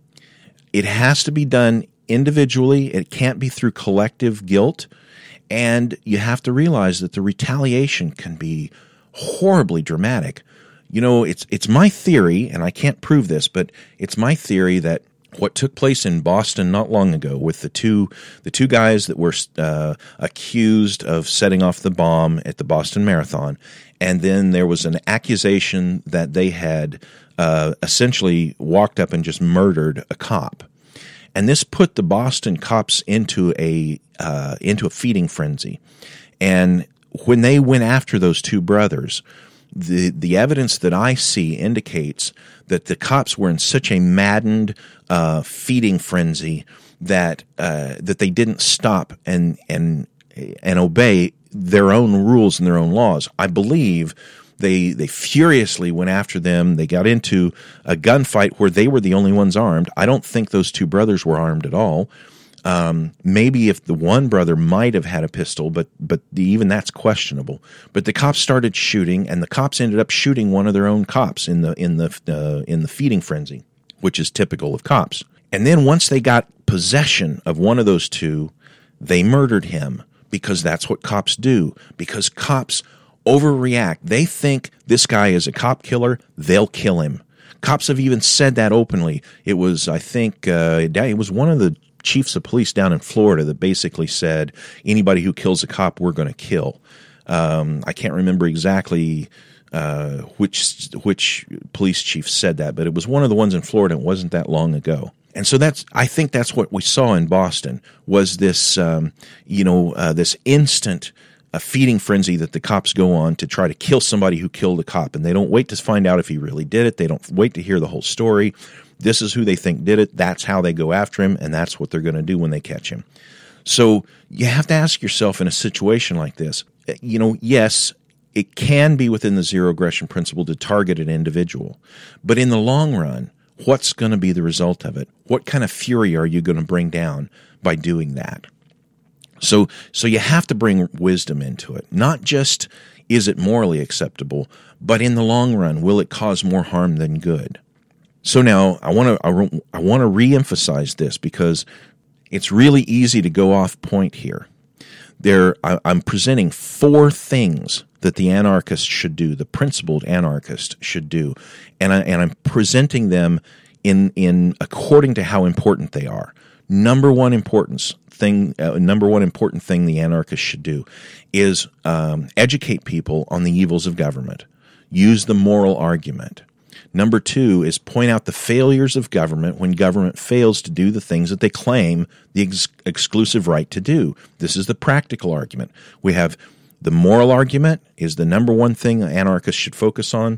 it has to be done individually. It can't be through collective guilt. And you have to realize that the retaliation can be horribly dramatic. You know, it's it's my theory, and I can't prove this, but it's my theory that what took place in Boston not long ago with the two the two guys that were uh, accused of setting off the bomb at the Boston Marathon, and then there was an accusation that they had uh, essentially walked up and just murdered a cop. And this put the Boston cops into a uh, into a feeding frenzy. And when they went after those two brothers, the the evidence that I see indicates that the cops were in such a maddened uh, feeding frenzy that uh, that they didn't stop and and and obey their own rules and their own laws. I believe They they furiously went after them. They got into a gunfight where they were the only ones armed. I don't think those two brothers were armed at all. Um, maybe if the one brother might have had a pistol, but but the, even that's questionable. But the cops started shooting, and the cops ended up shooting one of their own cops in the in the uh, in the feeding frenzy, which is typical of cops. And then once they got possession of one of those two, they murdered him, because that's what cops do. Because cops overreact. They think this guy is a cop killer, they'll kill him. Cops have even said that openly. It was, I think, uh, it was one of the chiefs of police down in Florida that basically said, anybody who kills a cop, we're going to kill. Um, I can't remember exactly uh, which which police chief said that, but it was one of the ones in Florida. It wasn't that long ago. And so that's, I think that's what we saw in Boston, was this, um, you know, uh, this instant uh, feeding frenzy that the cops go on to try to kill somebody who killed a cop. And they don't wait to find out if he really did it. They don't wait to hear the whole story. This is who they think did it. That's how they go after him. And that's what they're going to do when they catch him. So you have to ask yourself in a situation like this, you know, yes, it can be within the zero aggression principle to target an individual. But in the long run, what's going to be the result of it? What kind of fury are you going to bring down by doing that? So, so you have to bring wisdom into it. Not just is it morally acceptable, but in the long run, will it cause more harm than good? So now I want to I, I want to reemphasize this because it's really easy to go off point here. There, I, I'm presenting four things that the anarchist should do, the principled anarchist should do, and I, and I'm presenting them in in according to how important they are. Number one importance thing, uh, number one important thing the anarchist should do is um, educate people on the evils of government. Use the moral argument. Number two is point out the failures of government when government fails to do the things that they claim the ex- exclusive right to do. This is the practical argument. We have the moral argument is the number one thing anarchists should focus on.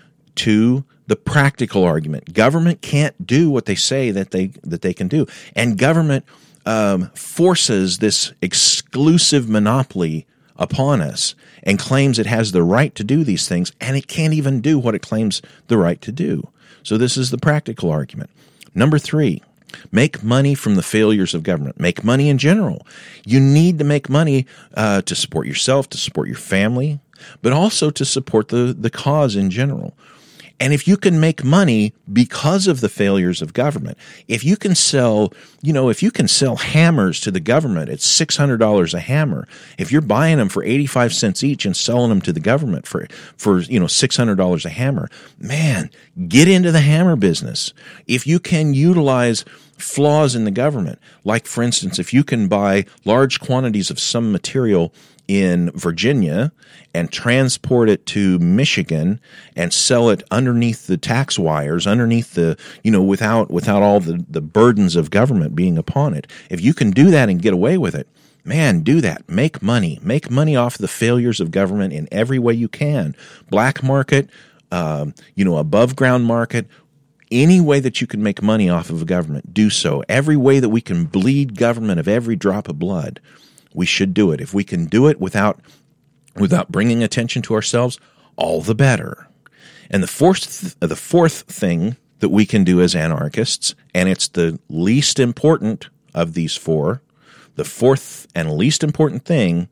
Two, the practical argument. Government can't do what they say that they that they can do. And government um, forces this exclusive monopoly upon us and claims it has the right to do these things, and it can't even do what it claims the right to do. So this is the practical argument. Number three, make money from the failures of government. Make money in general. You need to make money uh, to support yourself, to support your family, but also to support the, the cause in general. And if you can make money because of the failures of government, if you can sell, you know, if you can sell hammers to the government at six hundred dollars a hammer, if you're buying them for eighty-five cents each and selling them to the government for, for you know, six hundred dollars a hammer, man, get into the hammer business. If you can utilize flaws in the government, like, for instance, if you can buy large quantities of some material in Virginia and transport it to Michigan and sell it underneath the tax wires, underneath the, you know, without without all the, the burdens of government being upon it. If you can do that and get away with it, man, do that. Make money. Make money off the failures of government in every way you can. Black market, um, you know, above ground market, any way that you can make money off of a government, do so. Every way that we can bleed government of every drop of blood, we should do it. If we can do it without without bringing attention to ourselves, all the better. And the fourth the fourth thing that we can do as anarchists, and it's the least important of these four, the fourth and least important thing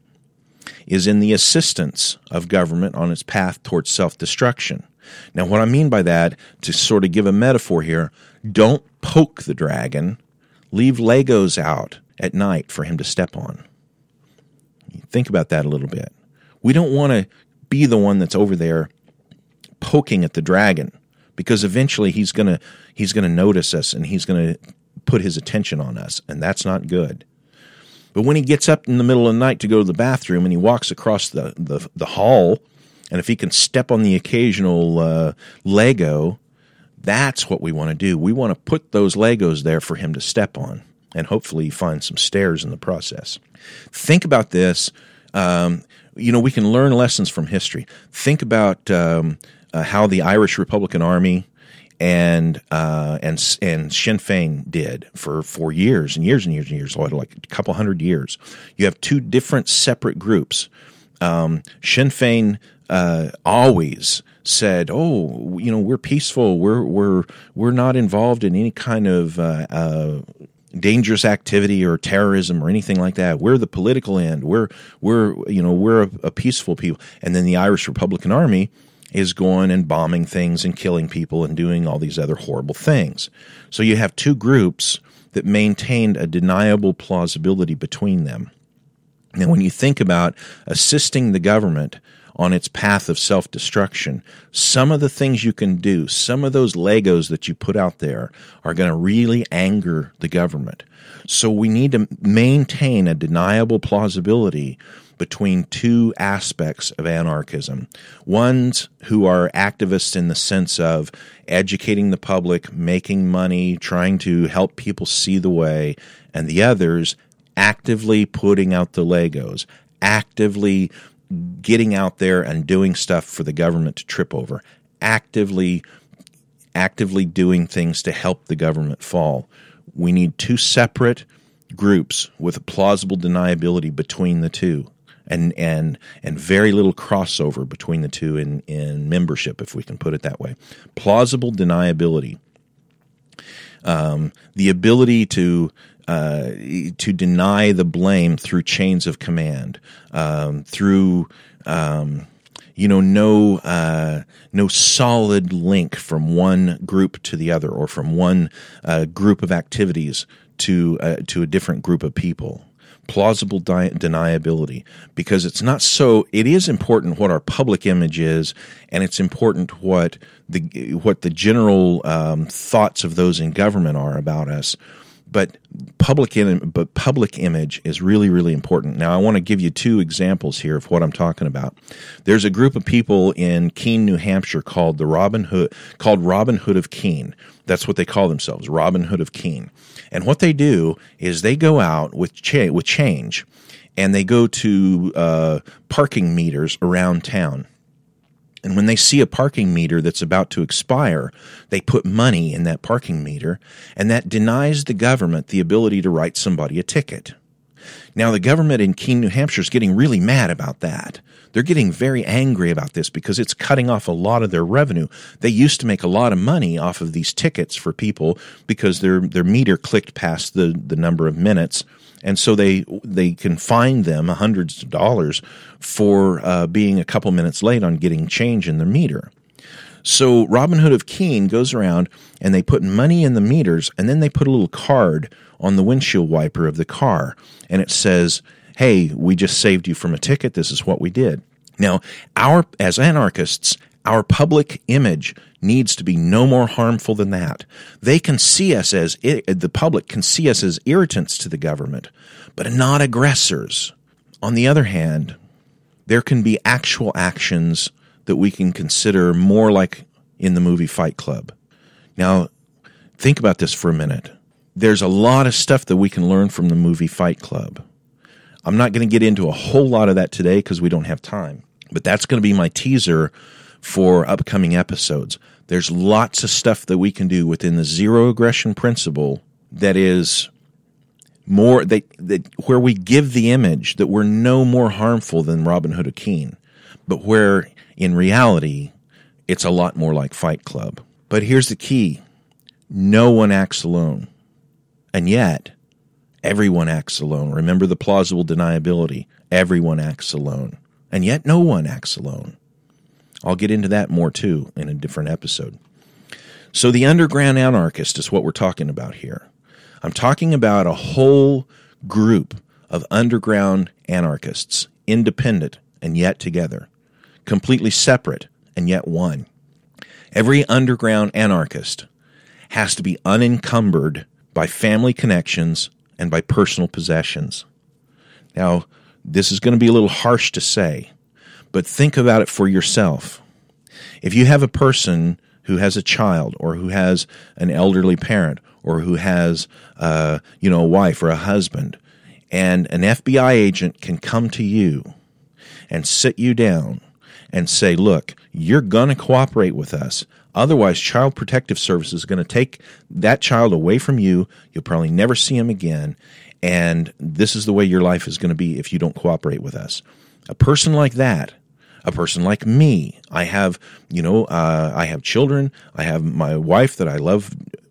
is in the assistance of government on its path towards self-destruction. Now, what I mean by that, to sort of give a metaphor here, don't poke the dragon. Leave Legos out at night for him to step on. Think about that a little bit. We don't want to be the one that's over there poking at the dragon, because eventually he's going to he's going to notice us and he's going to put his attention on us, and that's not good. But when he gets up in the middle of the night to go to the bathroom and he walks across the, the, the hall, and if he can step on the occasional uh, Lego, that's what we want to do. We want to put those Legos there for him to step on, and hopefully find some stairs in the process. Think about this. Um, you know, we can learn lessons from history. Think about um, uh, how the Irish Republican Army and uh, and and Sinn Féin did for for years and years and years and years, like a couple hundred years. You have two different separate groups. Um, Sinn Féin uh, always said, "Oh, you know, we're peaceful. We're we're we're not involved in any kind of uh, uh, dangerous activity or terrorism or anything like that. We're the political end. We're we're you know we're a, a peaceful people." And then the Irish Republican Army is going and bombing things and killing people and doing all these other horrible things. So you have two groups that maintained a deniable plausibility between them. Now, when you think about assisting the government on its path of self-destruction, some of the things you can do, some of those Legos that you put out there are going to really anger the government. So we need to maintain a deniable plausibility between two aspects of anarchism. Ones who are activists in the sense of educating the public, making money, trying to help people see the way, and the others actively putting out the Legos, actively getting out there and doing stuff for the government to trip over, actively actively doing things to help the government fall. We need two separate groups with a plausible deniability between the two, and and and very little crossover between the two in, in membership, if we can put it that way. Plausible deniability. Um, the ability to uh, to deny the blame through chains of command, um, through um, you know no uh, no solid link from one group to the other, or from one uh, group of activities to uh, to a different group of people. Plausible di- deniability, because it's not so. It is important what our public image is, and it's important what the what the general um, thoughts of those in government are about us. But public in, but public image is really, really important. Now, I want to give you two examples here of what I'm talking about. There's a group of people in Keene, New Hampshire called the Robin Hood, called Robin Hood of Keene. That's what they call themselves, Robin Hood of Keene. And what they do is they go out with cha- with change, and they go to uh, parking meters around town. And when they see a parking meter that's about to expire, they put money in that parking meter, and that denies the government the ability to write somebody a ticket. Now, the government in Keene, New Hampshire is getting really mad about that. They're getting very angry about this because it's cutting off a lot of their revenue. They used to make a lot of money off of these tickets for people because their their meter clicked past the, the number of minutes, and so they they can fine them hundreds of dollars for uh, being a couple minutes late on getting change in their meter. So Robin Hood of Keene goes around and they put money in the meters, and then they put a little card on the windshield wiper of the car, and it says, "Hey, we just saved you from a ticket. This is what we did." Now, our as anarchists, our public image needs to be no more harmful than that. They can see us as, the public can see us as irritants to the government, but not aggressors. On the other hand, there can be actual actions that we can consider more like in the movie Fight Club. Now, think about this for a minute. There's a lot of stuff that we can learn from the movie Fight Club. I'm not going to get into a whole lot of that today because we don't have time, but that's going to be my teaser for upcoming episodes. There's lots of stuff that we can do within the zero aggression principle that is more that, that where we give the image that we're no more harmful than Robin Hood of Keene, but where in reality it's a lot more like Fight Club. But here's the key: no one acts alone, and yet everyone acts alone. Remember the plausible deniability. Everyone acts alone, and yet no one acts alone. I'll get into that more, too, in a different episode. So the underground anarchist is what we're talking about here. I'm talking about a whole group of underground anarchists, independent and yet together, completely separate and yet one. Every underground anarchist has to be unencumbered by family connections and by personal possessions. Now, this is going to be a little harsh to say, but think about it for yourself. If you have a person who has a child, or who has an elderly parent, or who has uh, you know, a wife or a husband, and an F B I agent can come to you and sit you down and say, look, you're going to cooperate with us. Otherwise, Child Protective Services is going to take that child away from you. You'll probably never see him again. And this is the way your life is going to be if you don't cooperate with us. A person like that, a person like me, I have, you know, uh, I have children. I have my wife that I love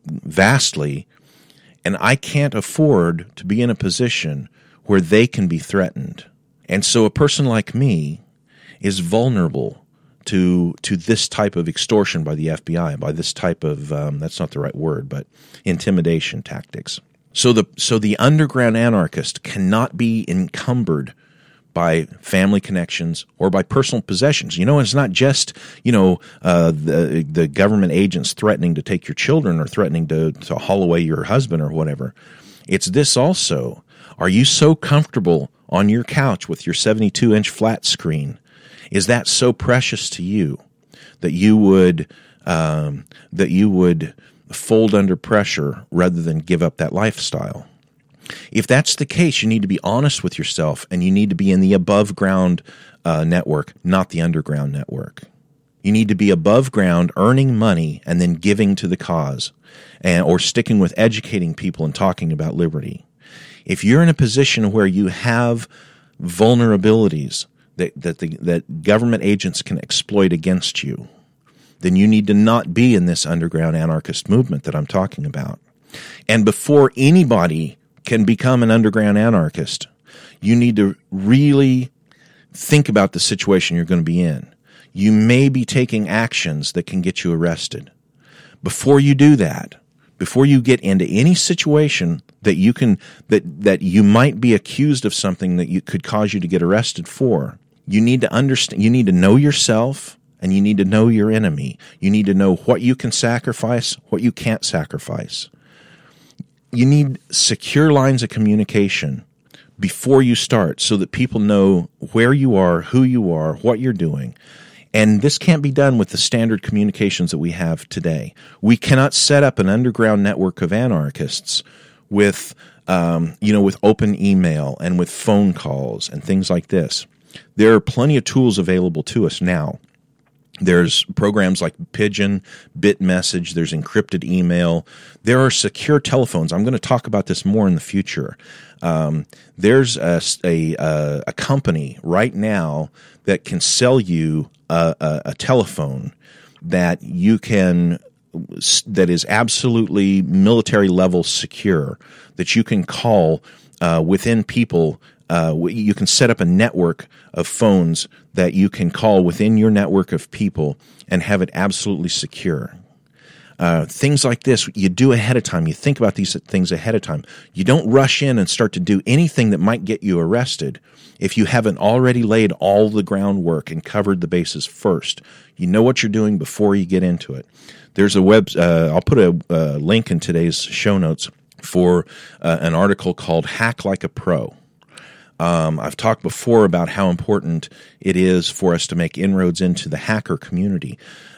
vastly, and I can't afford to be in a position where they can be threatened. And so a person like me is vulnerable to to this type of extortion by the F B I, by this type of, um, that's not the right word, but intimidation tactics. So the so the underground anarchist cannot be encumbered by family connections or by personal possessions. You know, it's not just, you know, uh, the the government agents threatening to take your children or threatening to, to haul away your husband or whatever. It's this also. Are you so comfortable on your couch with your seventy-two inch flat screen, is that so precious to you that you would um, that you would fold under pressure rather than give up that lifestyle? If that's the case, you need to be honest with yourself, and you need to be in the above ground uh, network, not the underground network. You need to be above ground, earning money, and then giving to the cause, and or sticking with educating people and talking about liberty. If you're in a position where you have vulnerabilities that that the, that government agents can exploit against you, then you need to not be in this underground anarchist movement that I'm talking about. And before anybody can become an underground anarchist, you need to really think about the situation you're going to be in. You may be taking actions that can get you arrested. Before you do that, before you get into any situation that you can that that you might be accused of something that you could cause you to get arrested for, you need to understand, you need to know yourself, and you need to know your enemy. You need to know what you can sacrifice, what you can't sacrifice. You need secure lines of communication before you start so that people know where you are, who you are, what you're doing. And this can't be done with the standard communications that we have today. We cannot set up an underground network of anarchists with, um, you know, with open email and with phone calls and things like this. There are plenty of tools available to us now. There's programs like Pigeon, BitMessage, there's encrypted email. There are secure telephones. I'm going to talk about this more in the future. Um, there's a, a, a company right now that can sell you a, a, a telephone that you can that is absolutely military level secure, that you can call uh, within people. Uh, you can set up a network of phones that you can call within your network of people and have it absolutely secure. Uh, things like this, you do ahead of time. You think about these things ahead of time. You don't rush in and start to do anything that might get you arrested if you haven't already laid all the groundwork and covered the bases first. You know what you're doing before you get into it. There's a web, uh, I'll put a, a link in today's show notes for uh, an article called Hack Like a Pro. Um, I've talked before about how important it is for us to make inroads into the hacker community.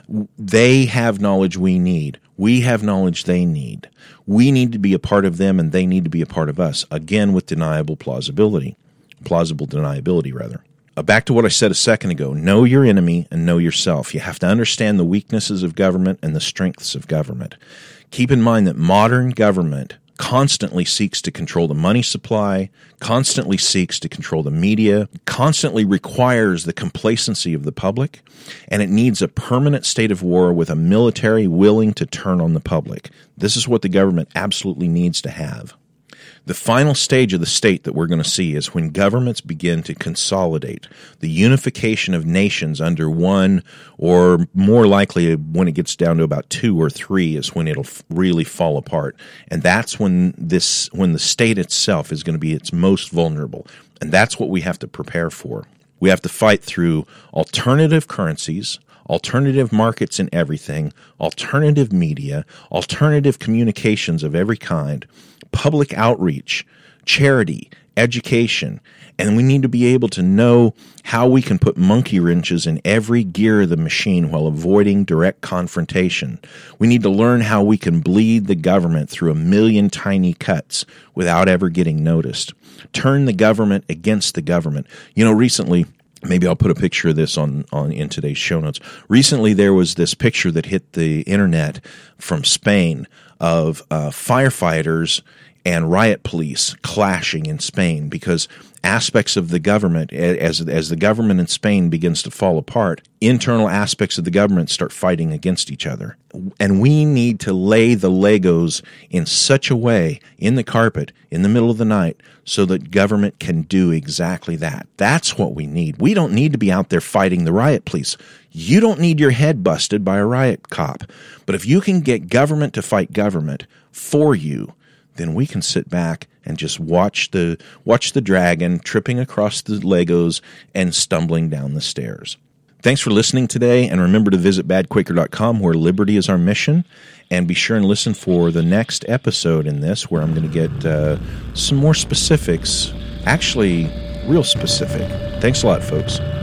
They have knowledge we need. We have knowledge they need. We need to be a part of them, and they need to be a part of us, again with deniable plausibility. Plausible deniability, rather. Uh, back to what I said a second ago. Know your enemy and know yourself. You have to understand the weaknesses of government and the strengths of government. Keep in mind that modern government constantly seeks to control the money supply, constantly seeks to control the media, constantly requires the complacency of the public, and it needs a permanent state of war with a military willing to turn on the public. This is what the government absolutely needs to have. The final stage of the state that we're going to see is when governments begin to consolidate, the unification of nations under one, or more likely when it gets down to about two or three is when it'll really fall apart. And that's when this, when the state itself is going to be its most vulnerable. And that's what we have to prepare for. We have to fight through alternative currencies, alternative markets in everything, alternative media, alternative communications of every kind, public outreach, charity, education, and we need to be able to know how we can put monkey wrenches in every gear of the machine while avoiding direct confrontation. We need to learn how we can bleed the government through a million tiny cuts without ever getting noticed. Turn the government against the government. You know, recently, maybe I'll put a picture of this on, on in today's show notes. Recently, there was this picture that hit the internet from Spain of uh, firefighters and riot police clashing in Spain because aspects of the government, as as the government in Spain begins to fall apart, internal aspects of the government start fighting against each other. And we need to lay the Legos in such a way in the carpet in the middle of the night so that government can do exactly that. That's what we need. We don't need to be out there fighting the riot police. You don't need your head busted by a riot cop. But if you can get government to fight government for you, then we can sit back and just watch the watch the dragon tripping across the Legos and stumbling down the stairs. Thanks for listening today, and remember to visit bad quaker dot com where liberty is our mission, and be sure and listen for the next episode in this where I'm going to get uh, some more specifics. Actually, real specific. Thanks a lot, folks.